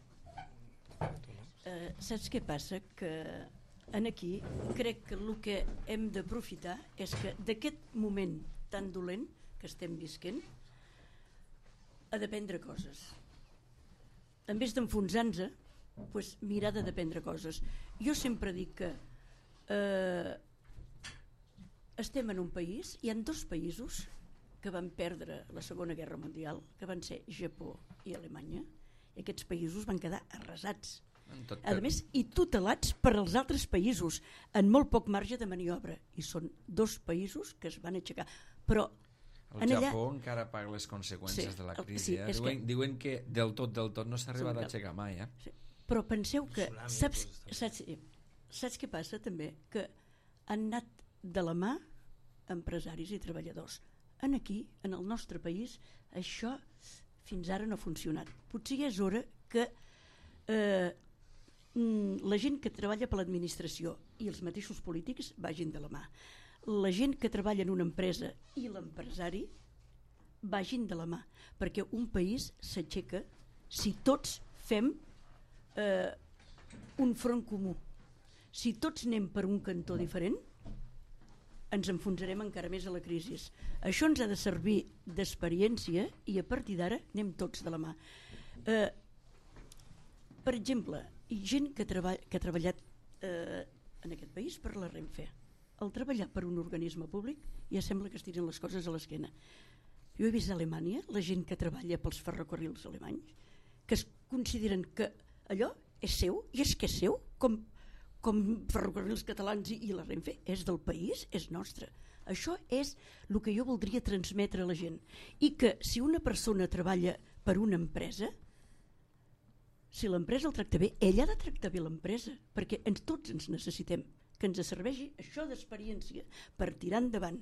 Uh, saps què passa? Que en aquí crec que el que hem d'aprofitar és que d'aquest moment tan dolent que estem visquent ha d'aprendre coses. En vez d'enfonsar-nos, pues, mirar de d'aprendre coses. Jo sempre dic que eh, estem en un país, hi ha dos països que van perdre la Segona Guerra Mundial, que van ser Japó i Alemanya, i aquests països van quedar arrasats. A més, i tutelats per als altres països, en molt poc marge de maniobra, i són dos països que es van aixecar. Però el Japó allà... encara paga les conseqüències sí, de la crisi. Sí, eh? diuen, que... diuen que del tot, del tot no s'ha arribat a aixecar mai. Eh? Sí. Però penseu que... Saps, saps, saps què passa també? Que han anat de la mà empresaris i treballadors. En aquí, en el nostre país, això fins ara no ha funcionat. Potser ja és hora que eh, la gent que treballa per l'administració i els mateixos polítics vagin de la mà. La gent que treballa en una empresa i l'empresari vagin de la mà, perquè un país s'aixeca si tots fem eh, un front comú. Si tots anem per un cantó diferent, ens enfonsarem encara més a la crisi. Això ens ha de servir d'experiència i a partir d'ara anem tots de la mà. Eh, per exemple, hi ha gent que, treball, que ha treballat eh, en aquest país per la Renfe. Al treballar per un organisme públic ja sembla que es tiren les coses a l'esquena. Jo he vist a Alemanya la gent que treballa pels ferrocarrils alemanys que es consideren que allò és seu, i és que és seu, com, com ferrocarrils catalans i, i la Renfe és del país, és nostre. Això és el que jo voldria transmetre a la gent, i que si una persona treballa per una empresa, si l'empresa el tracta bé, ella ha de tractar bé l'empresa, perquè ens, tots ens necessitem, que ens serveixi això d'experiència per tirar endavant.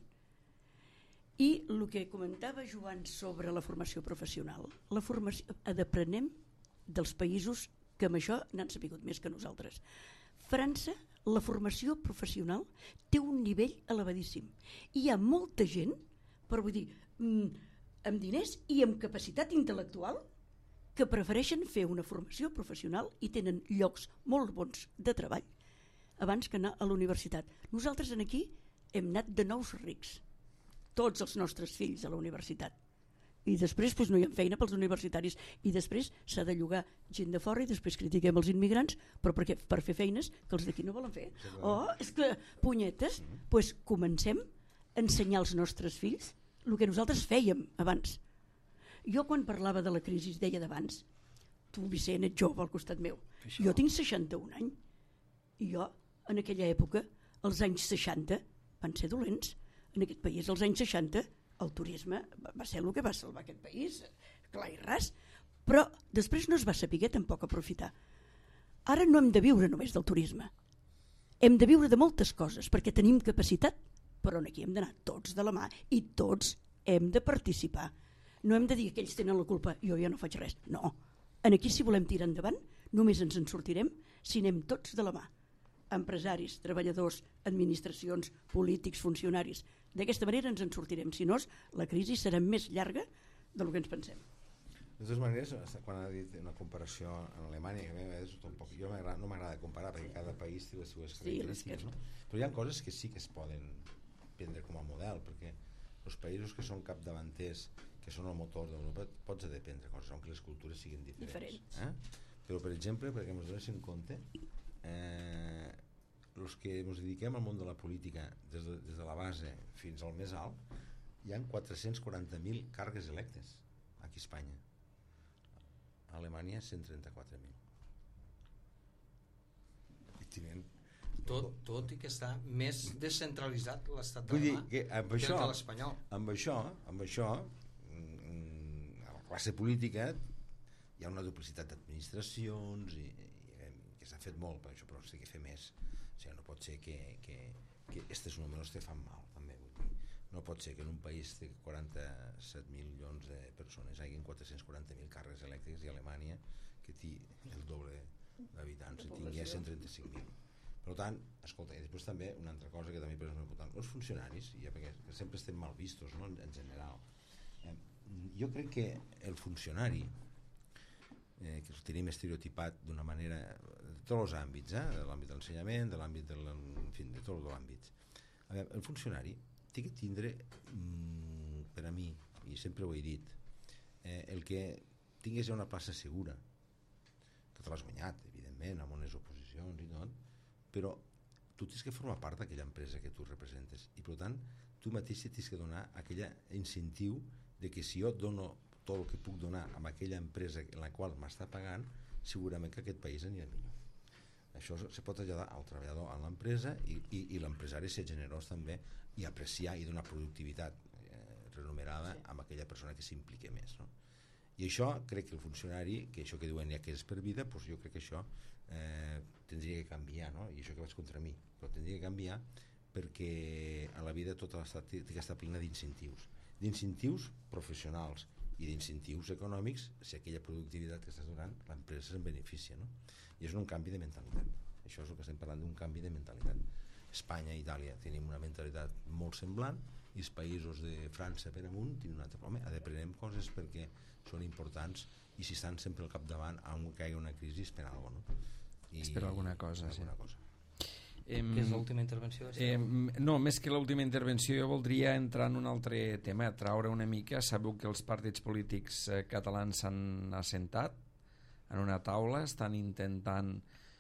I el que comentava Joan sobre la formació professional, la formació d'aprenem dels països que amb això n'han sabut més que nosaltres. França, la formació professional té un nivell elevadíssim. I hi ha molta gent, però vull dir, amb diners i amb capacitat intel·lectual, que prefereixen fer una formació professional i tenen llocs molt bons de treball abans que anar a la universitat. Nosaltres aquí hem anat de nous rics, tots els nostres fills a la universitat, i després doncs, no hi ha feina pels universitaris, i després s'ha de llogar gent de fora i després critiquem els immigrants, però per, per fer feines que els d'aquí no volen fer. Oh, és que, punyetes, doncs comencem a ensenyar als nostres fills el que nosaltres fèiem abans. Jo quan parlava de la crisi deia d'abans, tu Vicent ets jove al costat meu, jo tinc seixanta-un anys, i jo en aquella època, els anys seixanta van ser dolents. En aquest país, als anys seixanta, el turisme va ser el que va salvar aquest país, clar i ras, però després no es va saber tampoc aprofitar. Ara no hem de viure només del turisme, hem de viure de moltes coses, perquè tenim capacitat, però aquí hem d'anar tots de la mà i tots hem de participar. No hem de dir que ells tenen la culpa, jo ja no faig res. No, aquí si volem tirar endavant, només ens en sortirem si anem tots de la mà. Empresaris, treballadors, administracions, polítics, funcionaris. D'aquesta manera ens en sortirem, si no la crisi serà més llarga del que ens pensem. De totes maneres, quan ha dit una comparació amb Alemanya, que a mi a vegades tampoc, jo no m'agrada comparar perquè cada país té les seves característiques, no? Però hi ha coses que sí que es poden prendre com a model, perquè els països que són capdavanters, que són el motor d'Europa, pots dependre coses, aunque les cultures siguin diferents. Diferents. Eh? Però, per exemple, perquè ens donessin compte, eh, els que ens dediquem al món de la política, des de, des de la base fins al més alt, hi ha quatre-cents quaranta mil càrregues electes aquí a Espanya. A Alemanya cent trenta-quatre mil. I tenen... Tot, tot i que està més descentralitzat l'estat Vull dir alemà que amb això, que l'espanyol. Amb això, amb això, mm, a la classe política hi ha una duplicitat d'administracions i, i que s'ha fet molt, per això, però s'ha de fer més. O sigui, no pot ser que, que, que estos números te fan mal, també. Vull dir. No pot ser que en un país de quaranta-set milions de persones hi hagi quatre-cents quaranta mil càrrecs elèctrics i Alemanya, que té el doble d'habitants, i tingui cent trenta-cinc mil. Per tant, escolta, i després també una altra cosa que també és molt important, els funcionaris, ja perquè sempre estem mal vistos, no?, en general. Eh, jo crec que el funcionari, eh, que el tenim estereotipat d'una manera, de tots els àmbits, eh, de l'àmbit de l'ensenyament, de l'àmbit de, en fi, de tots els àmbits. A veure, el funcionari té que tindre, mm, per a mi, i sempre ho he dit, eh, el que tingués una plaça segura, que te l'has guanyat, evidentment, amb unes oposicions i tot, però tu tens que formar part d'aquella empresa que tu representes i per tant tu mateix tens que donar aquell incentiu de que si jo dono tot el que puc donar amb aquella empresa en la qual m'està pagant, segurament que aquest país anirà millor. Això se pot traslladar al treballador a l'empresa i, i, i l'empresari ser generós també i apreciar i donar productivitat eh, remunerada amb aquella persona que s'implique més, no? I això crec que el funcionari, que això que diuen ja que és per vida, doncs jo crec que això eh, tindria que canviar, no? I això que vaig contra mi, però tindria que canviar perquè a la vida tota l'estat té que estar plena d'incentius, d'incentius professionals i d'incentius econòmics si aquella productivitat que estàs donant l'empresa se'n beneficia, no? I és un canvi de mentalitat. Això és el que estem parlant, d'un canvi de mentalitat. Espanya i Itàlia tenim una mentalitat molt semblant i els països de França per amunt tenen un altre problema. Aprenem coses perquè són importants i si estan sempre al capdavant aunque que hi hagi una crisi és per alguna cosa, no? I, és per alguna cosa, per alguna sí. cosa. Eh, Què és l'última intervenció? Eh, no, més que l'última intervenció jo voldria entrar en un altre tema, traure una mica. Sabeu que els partits polítics eh, catalans s'han assentat en una taula, estan intentant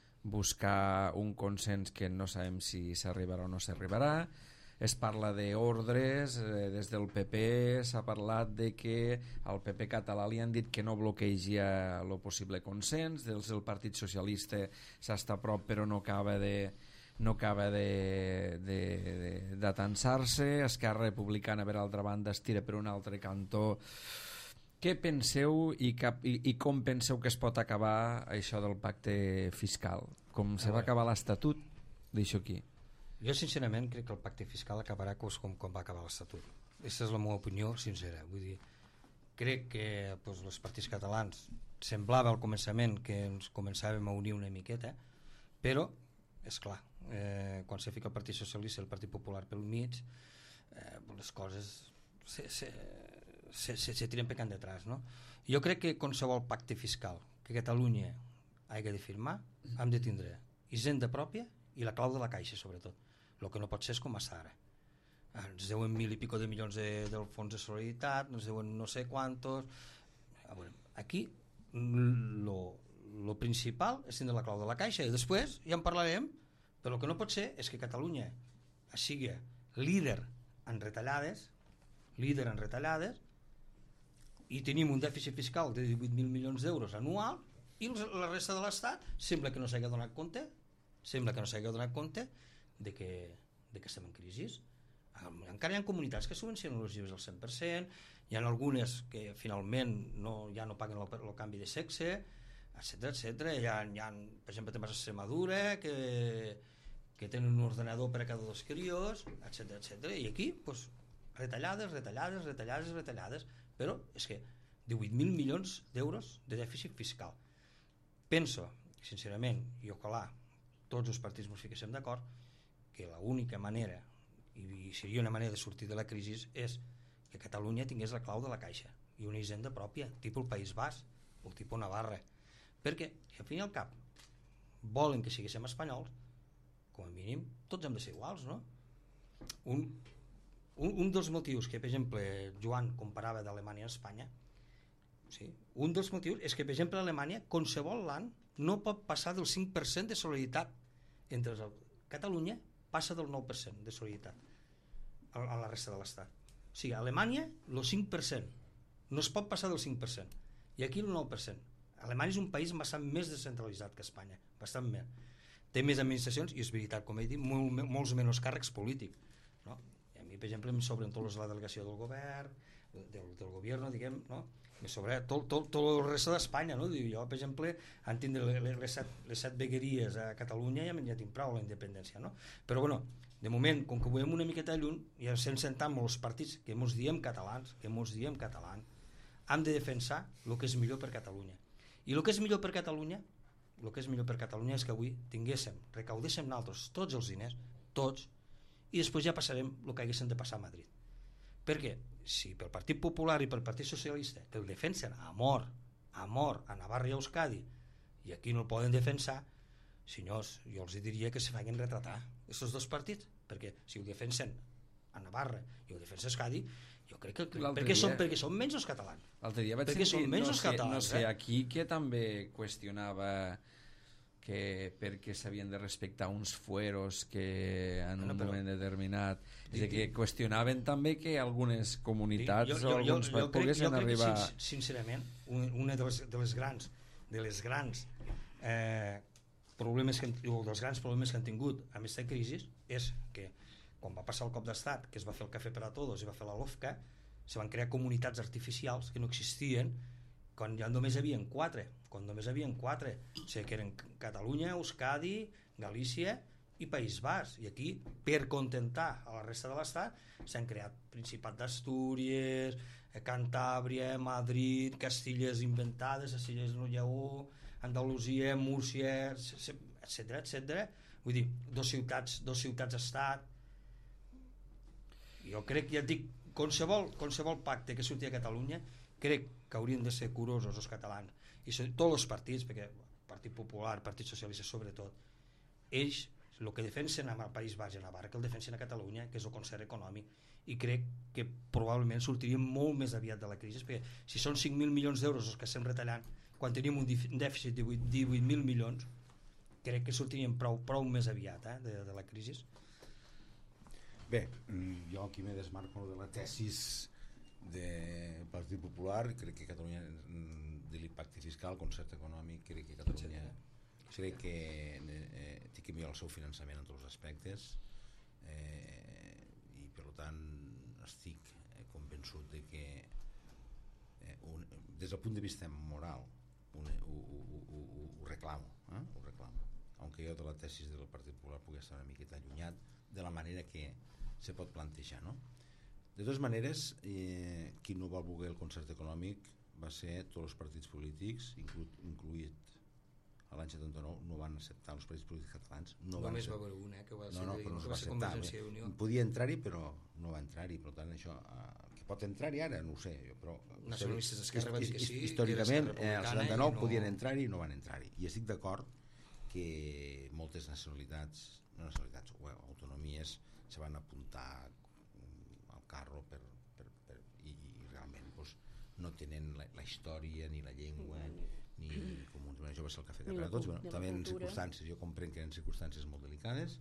buscar un consens que no sabem si s'arribarà o no s'arribarà. Es parla d'ordres, eh, des del P P s'ha parlat de que al P P català li han dit que no bloqueja el possible consens, des del Partit Socialista s'està a prop però no acaba de no acaba de, de, de, d'atansar-se. Esquerra Republicana per altra banda es tira per un altre cantó. Què penseu i, cap, i, i com penseu que es pot acabar això del pacte fiscal? Com se va acabar l'Estatut? Deixo aquí. Jo sincerament crec que el pacte fiscal acabarà com, com va acabar l'Estatut. Aquesta és la meva opinió sincera. Vull dir, crec que doncs, els partits catalans semblava al començament que ens començàvem a unir una miqueta, però és clar, eh, quan se fica el Partit Socialista i el Partit Popular pel mig, eh, les coses se, se, se, se, se tiren pecant detrás, no? Jo crec que qualsevol pacte fiscal que Catalunya hagi de firmar hem de tindre hisenda pròpia i la clau de la caixa, sobretot. El que no pot ser és com està ara. Ens deuen mil i pico de milions de, del fons de solidaritat, ens deuen no sé quantos. A veure, aquí lo, lo principal és tindre la clau de la caixa i després ja en parlarem, però el que no pot ser és que Catalunya sigui líder en retallades, líder en retallades, i tenim un dèficit fiscal de divuit mil milions d'euros anual i la resta de l'Estat sembla que no s'hagi donat compte sembla que no s'hagi donat compte de que, de que estem en crisi. Encara hi ha comunitats que subvencionen els llibres al cent per cent, hi ha algunes que finalment no, ja no paguen el, el canvi de sexe, etcètera, etcètera. Hi ha, hi ha, per exemple, temes a Extremadura que, que tenen un ordenador per a cada dos crios, etcètera, etcètera. I aquí, pues, retallades, retallades, retallades, retallades, però és que divuit mil milions d'euros de dèficit fiscal. Penso, sincerament, i ojalà tots els partits ens fiquéssim d'acord, que l'única manera, i seria una manera de sortir de la crisi, és que Catalunya tingués la clau de la caixa. i una hisenda pròpia, tipus el País Basc o tipus Navarra, perquè al fin i al cap volen que siguéssim espanyols, com a mínim tots hem de ser iguals, no? Un, un, un dels motius que, per exemple, Joan comparava d'Alemanya a Espanya, sí, un dels motius és que, per exemple, a Alemanya qualsevol land no pot passar del cinc per cent de solidaritat entre els... Catalunya passa del nou per cent de solidaritat a, a la resta de l'Estat. O sigui, a Alemanya el cinc per cent no es pot passar del cinc per cent i aquí el nou per cent. Alemanya és un país bastant més descentralitzat que Espanya, bastant més. Té més administracions i és veritat, com he dit, molt, molts menys càrrecs polítics, no? I a mi, per exemple, em sobren tots la delegació del govern, del, del govern, diguem, no? Me sobra tot, tot, tot el resta d'Espanya, no? Jo, per exemple, en tindre les, les, set, les set vegueries a Catalunya ja, ja tinc prou la independència, no? Però, bueno, de moment, com que ho veiem una miqueta lluny, ja estem sentant molts partits que mos diem catalans, que mos diem catalans, hem de defensar el que és millor per Catalunya. I el que és millor per Catalunya, el que és millor per Catalunya és que avui tinguéssim, recaudéssim nosaltres tots els diners, tots, i després ja passarem el que haguéssim de passar a Madrid. Perquè si pel Partit Popular i pel Partit Socialista el defensen a mort, a mort, a Navarra i a Euskadi, i aquí no el poden defensar, senyors, jo els diria que se facin retratar aquests dos partits, perquè si ho defensen a Navarra i ho defensa a Euskadi, jo crec que perquè, dia, són, perquè són menys els catalans. L'altre dia vaig perquè sentir, són menys no els sé, catalans. No sé, eh? aquí que també qüestionava que perquè s'havien de respectar uns fueros que en un no, però, moment determinat, és que qüestionaven també que algunes comunitats jo, jo, o alguns jo, jo poguessin arribar... Que, sincerament, una de les, de les grans de les grans eh, problemes que, o dels grans problemes que han tingut amb aquesta crisi és que quan va passar el cop d'estat, que es va fer el Café per a Todos i va fer la LOFCA, se van crear comunitats artificials que no existien quan ja només hi havia quatre, quan només hi havia quatre, o sigui que eren Catalunya, Euskadi, Galícia i País Basc, i aquí per contentar a la resta de l'Estat s'han creat Principat d'Astúries, Cantàbria, Madrid, Castilles inventades, Castilles del Lleó, Andalusia, Múrcia, etcètera, etcètera. Vull dir, dos ciutats, dos ciutats estat. Jo crec, ja et dic, qualsevol, qualsevol pacte que surti a Catalunya, crec que haurien de ser curosos els catalans, i tots els partits, perquè Partit Popular, Partit Socialista sobretot, ells el que defensen al País Basc i a Navarra que el defensen a Catalunya, que és el concert econòmic, i crec que probablement sortiríem molt més aviat de la crisi, perquè si són cinc mil milions d'euros els que estem retallant quan tenim un dèficit de divuit mil milions, crec que sortiríem prou, prou més aviat eh, de, de la crisi. Bé, jo aquí me desmarco de la tesis del Partit Popular. Crec que Catalunya, de l'impacte fiscal, concert econòmic, crec que Catalunya crec que eh, té que millorar el seu finançament en tots els aspectes, eh, i per tant estic convençut de que eh, un, des del punt de vista moral un, ho, ho, ho, ho reclamo, eh? ho reclamo, aunque jo de la tesis del Partit Popular pugui estar una miqueta allunyat de la manera que se pot plantejar, no? De totes maneres, eh, qui no va voler el concert econòmic va ser tots els partits polítics, inclu, incluït a l'any setanta-nou, no van acceptar els partits polítics catalans. No Només van va haver un, eh, que va ser, no, no, de, però no que va va ser acceptar. Convergència i Unió. Podia entrar-hi, però no va entrar-hi. Per tant, això, eh, que pot entrar-hi ara, no ho sé. Però, nacionalistes d'Esquerra van dir que sí, històricament, que eh, al setanta-nou no... podien entrar-hi i no van entrar-hi. I estic d'acord que moltes nacionalitats, no nacionalitats, o autonomies, se van apuntar al carro per, per, per, i, i realment doncs, no tenen la, la història ni la llengua ni com uns, bueno, això va ser el Cafè per a Tots, bueno, també en circumstàncies, jo comprenc que eren circumstàncies molt delicades,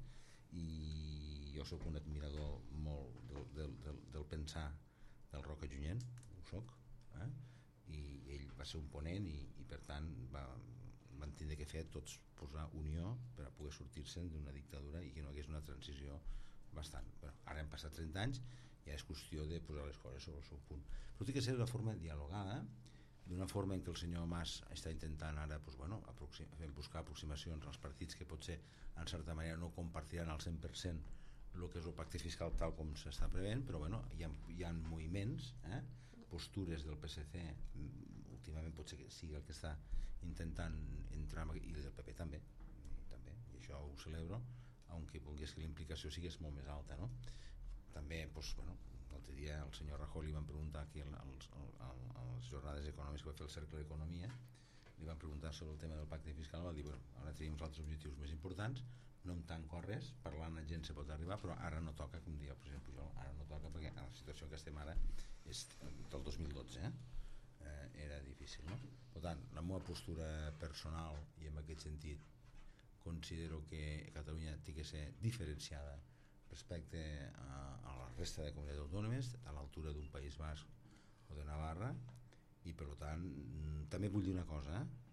i jo sóc un admirador molt del, del, del, del pensar del Roca Junyent, ho soc, eh? I ell va ser un ponent i, i per tant va, van tindre que fer tots posar unió per a poder sortir-se'n d'una dictadura i que no hagués una transició bastant. Bueno, ara hem passat trenta anys, ja és qüestió de posar les coses sobre el seu punt, però té que ser d'una forma dialogada, d'una forma en què el senyor Mas està intentant ara pues, bueno, aproxim, buscar aproximacions als partits que potser en certa manera no compartiran al cent per cent el que és el pacte fiscal tal com s'està preveient, però bueno, hi ha, hi ha moviments, eh? postures del P S C últimament potser que sigui el que està intentant entrar, i del P P també, i, també, i això ho celebro, aunque volgués que la implicació sigués molt més alta, no? També pues, bueno, l'altre dia el senyor Rajoy li van preguntar aquí a les jornades econòmiques que va fer el Cercle d'Economia, li van preguntar sobre el tema del pacte fiscal, va dir, bueno, ara tenim els altres objectius més importants, no em tanco a res, parlant a gent se pot arribar, però ara no toca, com deia el president Pujol, ara no toca perquè la situació que estem ara és del dos mil dotze, eh? Eh, era difícil, no? Per tant, la meva postura personal, i en aquest sentit considero que Catalunya té que ser diferenciada respecte a, a la resta de comunitats autònomes, a l'altura d'un País Basc o de Navarra, i per tant també vull dir una cosa, eh?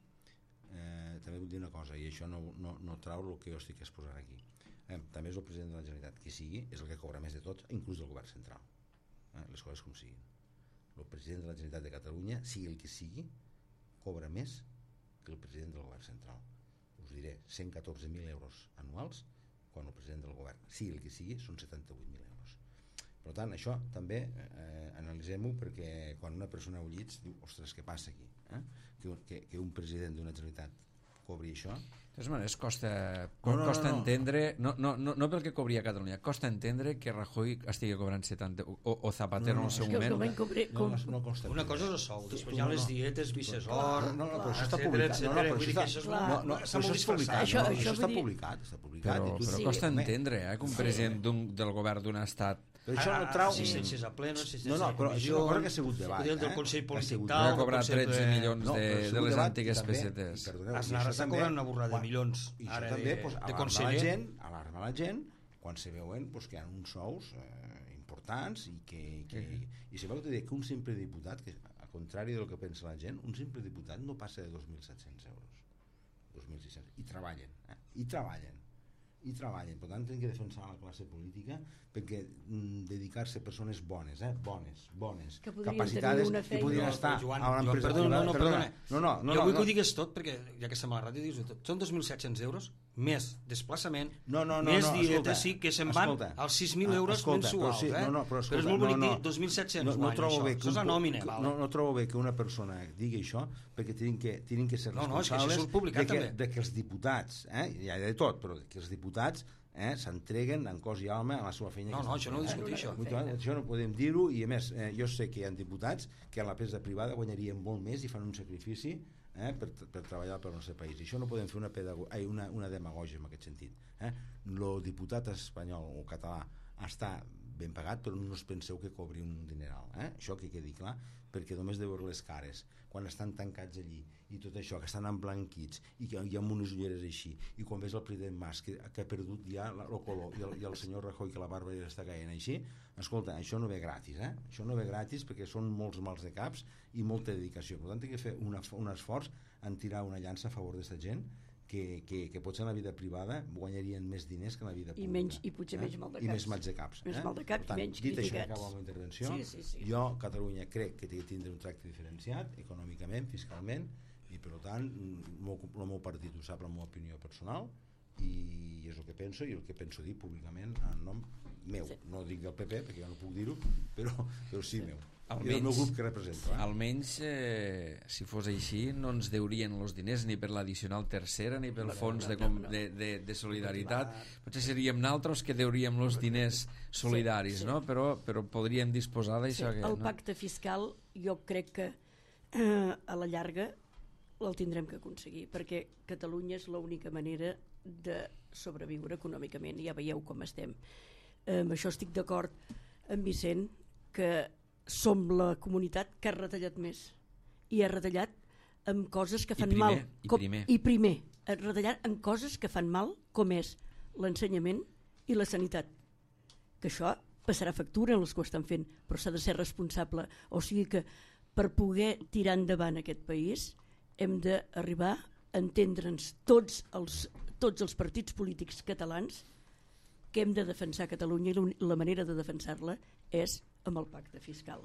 Eh, també vull dir una cosa, i això no, no, no trau el que jo estic exposant aquí. Eh, també és el president de la Generalitat, qui sigui, és el que cobra més de tots, inclús del govern central. Eh, les coses com siguin. El president de la Generalitat de Catalunya, sigui el que sigui, cobra més que el president del govern central. Us diré, cent catorze mil euros anuals, quan el president del govern, sigui el que sigui, són setanta-vuit mil euros. Per tant, això també eh, analitzem-ho, perquè quan una persona ho llits diu, ostres, què passa aquí? Eh? Que, que, que un president d'una Generalitat cobri això. De totes maneres, costa, no, no, costa no, no. entendre, no, no, no, no pel que cobria Catalunya, costa entendre que Rajoy estigui cobrant setanta, o, o Zapatero no, no, en el seu és que moment. com cobrir, com... No, no costa Una entendre. cosa és el sou, després Sí, hi ha no, les no. dietes, vicesor, No, no, no, però això està etcètera, publicat. No, no, etcètera. però Vull dir això que està, això és Clar. no, molt- no, està això molt és publicat. disfressat. Això- no, això això està vull dir- publicat, està publicat. Però, i tu- però Sí. costa Home, entendre eh, que un president d'un, del govern d'un estat Però això no trau... Assistències a pleno, assistències No, no, a però això és una cosa que ha sigut debat. President del eh? Consell Que ha Polític sigut tal, va debat. cobrar del Consell tretze milions No, de, però ha sigut de les debat i antigues també- pessetes. i perdoneu, i Aznar això està també, cobrant una borrada de quan- milions i això ara també de, pues, de alarma conseller. la gent, alarma la gent quan se veuen pues, que hi ha uns sous eh, importants i que, que i sabeu que que un simple diputat, que a contrari del que pensa la gent, un simple diputat no passa de dos mil set-cents euros, dos mil sis-cents, i treballen, eh? i treballen i treballen, per tant tenen que defensar la classe política perquè mm, dedicar-se a persones bones, eh? bones, bones, Que podrien capacitades, tenir una que feina. podrien No, estar però, Joan, a una Joan, empresa perdona, privada. no, no, perdona. perdona. No, no, no, jo vull no, que ho digues tot, perquè ja que estem a la ràdio dius tot. Són dos mil set-cents euros més desplaçament, No, no, no, més no, dietes, escolta, sí, que se'n van escolta. als sis mil Ah, euros escolta, però mensuals, sí, eh? no, no, però però és escolta, molt bonic no, no. dir dos mil set-cents no, no guany, trobo això. bé que Això és un, la nòmina, que, vale? no, no trobo bé que una persona digui això perquè tenen que, tenen que ser No, no, és que això responsables surt publicat, de, que, també. de que els diputats, eh, hi ha de tot, però que els diputats eh, s'entreguen en cos i alma a la seva feina. No, que no, estan això no ho fent, discutim, eh? això. Vull dir, això no podem dir-ho, i a més eh, jo sé que hi ha diputats que en la presa privada guanyarien molt més i fan un sacrifici eh, per, per treballar pel nostre país, i això no podem fer una, pedago ai, una, una demagògia en aquest sentit. Eh? El diputat espanyol o català està ben pagat, però no us penseu que cobri un dineral, eh? Això que quedi clar, perquè només de veure les cares quan estan tancats allí i tot això, que estan emblanquits i que hi ha unes ulleres així, i quan ves el president Mas que, que ha perdut ja el color, i el, i el senyor Rajoy que la barba ja està caient així, escolta, això no ve gratis, eh? Això no ve gratis perquè són molts mals de caps i molta dedicació. Per tant, hem de fer una, un esforç en tirar una llança a favor d'aquesta gent que, que, que potser en la vida privada guanyarien més diners que en la vida pública. I, menys, i potser eh? menys mal de I caps. més mal de caps. Més eh? mal de cap Per tant, i menys dit això, criticats. acabo la meva intervenció. Sí, sí, sí. Jo, Catalunya, crec que té que tindre un tracte diferenciat, econòmicament, fiscalment, i per tant, el meu, el meu partit ho sap, la meva opinió personal, i és el que penso, i el que penso dir públicament en nom meu. Sí. No dic del P P, perquè jo no puc dir-ho, però, però sí meu. Almenys- I el meu grup que represento. Eh? Almenys, eh, si fos així, no ens deurien els diners ni per l'addicional tercera ni pel fons de, com, de, de, de solidaritat. Potser seríem naltros que deuríem els diners solidaris, Sí, sí. no? Però, però podríem disposar Sí, d'això. que, el no? pacte fiscal jo crec que eh, a la llarga el tindrem que aconseguir, perquè Catalunya és l'única manera de sobreviure econòmicament. Ja veieu com estem. Eh, amb això estic d'acord amb Vicent, que som la comunitat que ha retallat més, i ha retallat amb coses que I fan primer, mal. i com, primer. I primer, ha retallat en coses que fan mal, com és l'ensenyament i la sanitat. Que això passarà factura en els que ho estan fent, però s'ha de ser responsable. O sigui que per poder tirar endavant aquest país hem d'arribar a entendre'ns tots els, tots els partits polítics catalans que hem de defensar Catalunya, i la manera de defensar-la és amb el pacte fiscal.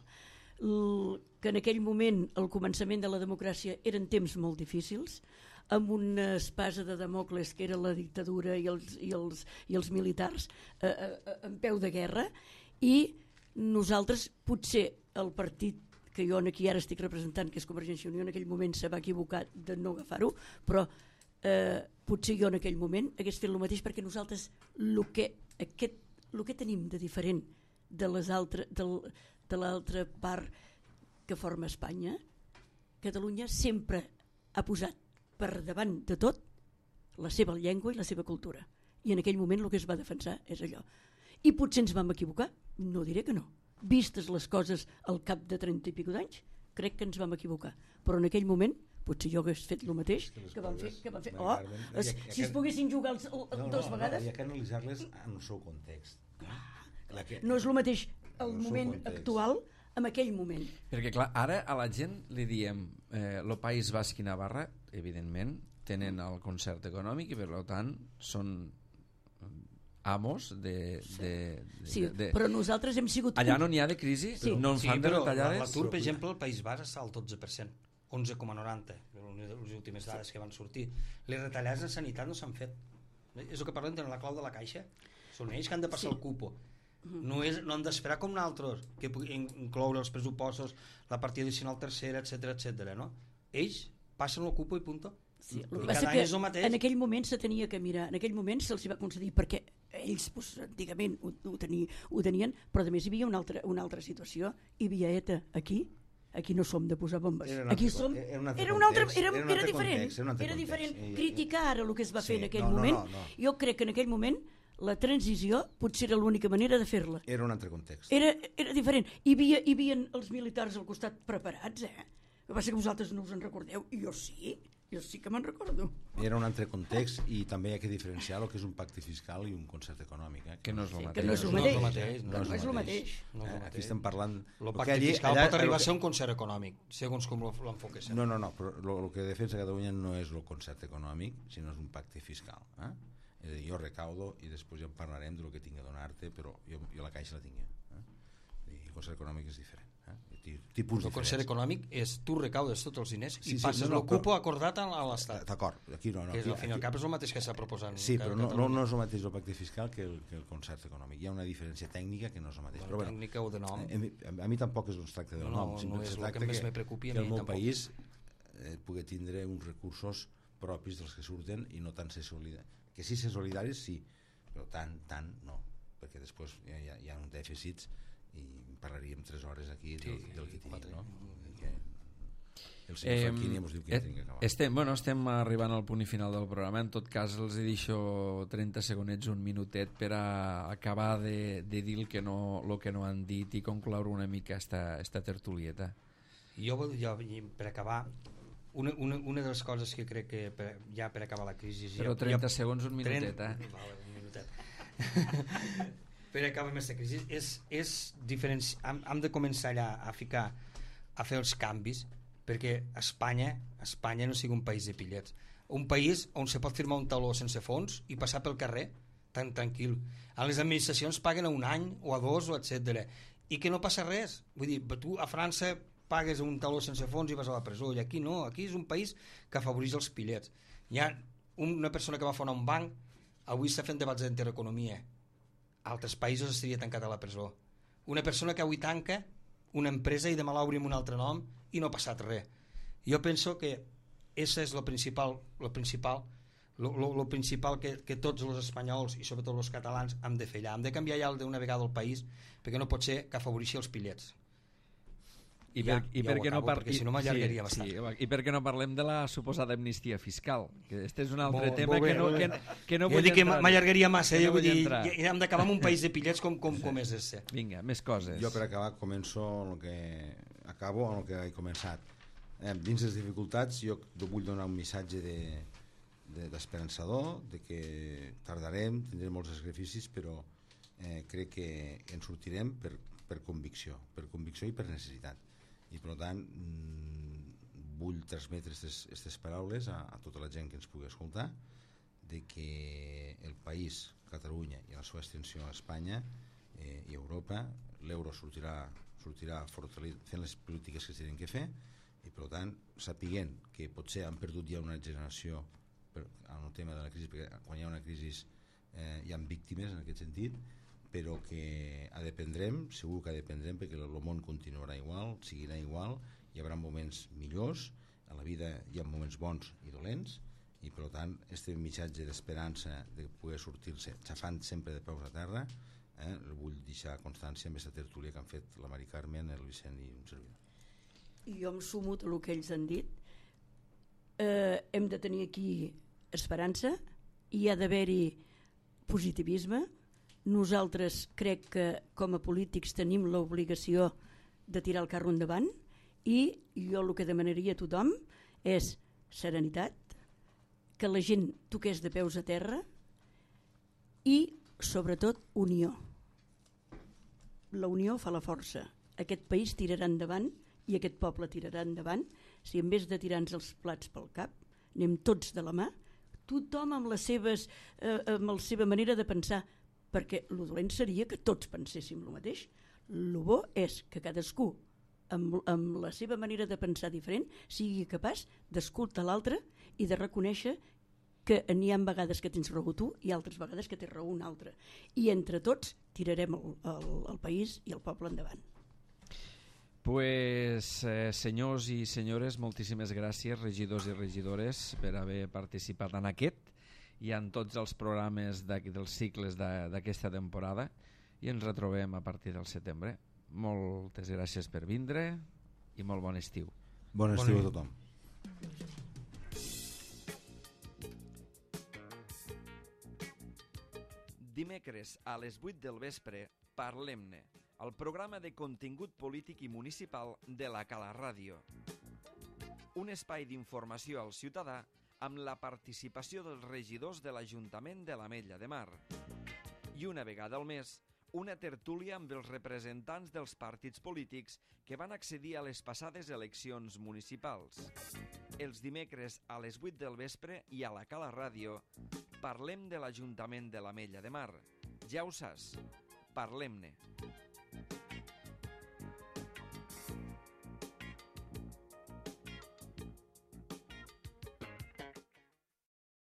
L que en aquell moment, al començament de la democràcia, eren temps molt difícils, amb una espasa de Damocles que era la dictadura i els, i els, i els militars eh, eh, en peu de guerra, i nosaltres, potser el partit que jo aquí ara estic representant, que és Convergència i Unió, en aquell moment se va equivocar de no agafar-ho, però eh, potser jo en aquell moment hagués fet el mateix, perquè nosaltres el que, aquest, el que tenim de diferent de les altre, del, de l'altra part que forma Espanya, Catalunya sempre ha posat per davant de tot la seva llengua i la seva cultura. I en aquell moment el que es va defensar és allò. I potser ens vam equivocar, no diré que no. Vistes les coses al cap de trenta i pico d'anys, crec que ens vam equivocar. Però en aquell moment potser jo hagués fet el mateix que van fer, que van fer. Oh, es, si es poguessin jugar els, el, no, dos no, vegades no, hi ha que analitzar-les en el seu context. Clar, que, no és el mateix el moment actual en aquell moment. Perquè clar, ara a la gent li diem eh, el País Basc i Navarra, evidentment tenen el concert econòmic i per tant són amos de, de, de, sí, de... però nosaltres hem sigut... Allà no n'hi ha de crisi? Sí. No en fan sí, de retallades? L'atur, per exemple, al País Basc està al dotze per cent, onze coma noranta, les últimes dades sí. que van sortir. Les retallades en sanitat no s'han fet. És el que parlem de la clau de la caixa. Són ells que han de passar sí. el cupo. No, és, no han d'esperar com nosaltres, que incloure els pressupostos, la partida addicional tercera, etcètera, etcètera, no? Ells passen el cupo i punto. Sí, el que passa que en aquell moment se tenia que mirar, en aquell moment se'ls va concedir perquè ells pues, antigament ho, ho, teni, ho tenien, però a més hi havia una altra, una altra situació, hi havia ETA aquí, aquí no som de posar bombes, aquí som, era un altre, era un altre, era, era, era diferent, context, era, un era diferent, context. criticar ara el que es va sí, fer en aquell no, moment, no, no, no. Jo crec que en aquell moment la transició potser era l'única manera de fer-la. Era un altre context. Era, era diferent, hi havia, hi havia els militars al costat preparats, eh? El que passa que vosaltres no us en recordeu, i jo sí. Jo sí que me'n recordo. Era un altre context i també hi ha que diferenciar el que és un pacte fiscal i un concert econòmic. Eh? Que no és el sí, mateix. Que no és el mateix. No és el mateix. No, no, no és el mateix. No és el mateix. Aquí estem parlant... El pacte allí, fiscal allà, pot arribar a ser un concert econòmic, segons com l'enfoques. No, no, no, però el que defensa Catalunya no és el concert econòmic, sinó és un pacte fiscal. Eh? És a dir, jo recaudo i després ja en parlarem del que tinc a donar-te, però jo, jo la caixa la tinc. Eh? El concert econòmic és diferent. Eh? Tipus el concert econòmic és tu recaudes tots els diners sí, i sí, passes no, no, el cupo però, acordat a l'Estat. D'acord, aquí no. no que és, aquí, al final aquí, cap és el mateix que està proposant. Sí, però no, no, no és el mateix el pacte fiscal que el, que el concert econòmic. Hi ha una diferència tècnica que no és el mateix. Bueno, però, tècnica o de nom. A, a, a mi tampoc es tracta del no, nom. No, no és el que, que més me preocupi. Que el meu país eh, pugui tindre uns recursos propis dels que surten i no tant ser solidaris. Que sí ser solidaris, sí, però tant, tant no. Perquè després hi ha, hi ha uns dèficits i parlaríem tres hores aquí del, sí, del que tenim, no? Que el senyor eh, Franquini ens diu que eh, tenim que acabar. Estem, bueno, estem arribant al punt final del programa. En tot cas, els he deixo trenta segonets, un minutet per a acabar de, de dir el que, no, el que no han dit i concloure una mica esta, esta tertulieta. Jo, jo, per acabar, una, una, una de les coses que crec que per, ja per acabar la crisi... Però trenta ja, segons, un minutet, trenta, eh? Vale, un minutet. Per acabar amb aquesta crisi és, és diferenci... hem, hem de començar allà a ficar a fer els canvis perquè Espanya Espanya no sigui un país de pillets, un país on se pot firmar un taló sense fons i passar pel carrer tan tranquil. A les administracions paguen a un any o a dos o etcètera i que no passa res. Vull dir, tu a França pagues un taló sense fons i vas a la presó, i aquí no, aquí és un país que afavoreix els pillets. Hi ha una persona que va fonar un banc, avui està fent debats d'intereconomia, altres països estaria tancat a la presó. Una persona que avui tanca una empresa i demà l'obri amb un altre nom i no ha passat res. Jo penso que això és el principal, el principal, lo, lo, lo principal que, que tots els espanyols i sobretot els catalans hem de fer allà. Hem de canviar ja d'una vegada el país perquè no pot ser que afavoreixi els pillets. I, per, ja, i ja per què no acabo, par... perquè si no m'allargaria sí, bastant. Sí, i per què no parlem de la suposada amnistia fiscal? Que este és un altre bo, tema bo bé, que no, que, que no vull entrar. Que m'allargaria massa, que no vull vull dir, entrar. ja hem d'acabar amb un país de pillets com, com, com és ese. Vinga, més coses. Jo per acabar començo el que acabo amb el que he començat. Eh, dins les dificultats jo vull donar un missatge de, de, d'esperançador, de que tardarem, tindrem molts sacrificis, però eh, crec que en sortirem per, per convicció, per convicció i per necessitat. I per tant vull transmetre aquestes paraules a, a tota la gent que ens pugui escoltar, de que el país, Catalunya i la seva extensió a Espanya eh, i Europa, l'euro sortirà, sortirà fortalit fent les polítiques que es tenen que fer, i per tant sapiguent que potser han perdut ja una generació per, en el tema de la crisi, perquè quan hi ha una crisi eh, hi ha víctimes en aquest sentit, però que ha d'aprendrem, segur que ha d'aprendrem, perquè el món continuarà igual, seguirà igual, hi haurà moments millors, a la vida hi ha moments bons i dolents, i per tant, aquest missatge d'esperança de poder sortir-se xafant sempre de peus a terra, Eh? Vull deixar constància amb aquesta tertúlia que han fet la Mari Carmen, el Vicent i un servidor. I jo em sumo a el que ells han dit. Eh, hem de tenir aquí esperança, hi ha d'haver-hi positivisme. Nosaltres crec que com a polítics tenim l'obligació de tirar el carro endavant, i jo el que demanaria a tothom és serenitat, que la gent toqués de peus a terra i sobretot unió. La unió fa la força. Aquest país tirarà endavant i aquest poble tirarà endavant si en vez de tirar-nos els plats pel cap anem tots de la mà, tothom amb, les seves, eh, amb la seva manera de pensar, perquè el dolent seria que tots penséssim el mateix. El bo és que cadascú amb, amb la seva manera de pensar diferent sigui capaç d'escoltar l'altre i de reconèixer que n'hi ha vegades que tens raó tu i altres vegades que té raó un altre, i entre tots tirarem el, el, el país i el poble endavant. Pues, eh, senyors i senyores, moltíssimes gràcies, regidors i regidores, per haver participat en aquest i en tots els programes dels cicles d'aquesta temporada, i ens retrobem a partir del setembre. Moltes gràcies per vindre i molt bon estiu. Bon estiu a tothom. Dimecres a les vuit del vespre, Parlem-ne, el programa de contingut polític i municipal de la Cala Ràdio. Un espai d'informació al ciutadà amb la participació dels regidors de l'Ajuntament de l'Ametlla de Mar. I una vegada al mes, una tertúlia amb els representants dels partits polítics que van accedir a les passades eleccions municipals. Els dimecres a les vuit del vespre i a la Cala Ràdio parlem de l'Ajuntament de l'Ametlla de Mar. Ja ho saps, parlem-ne.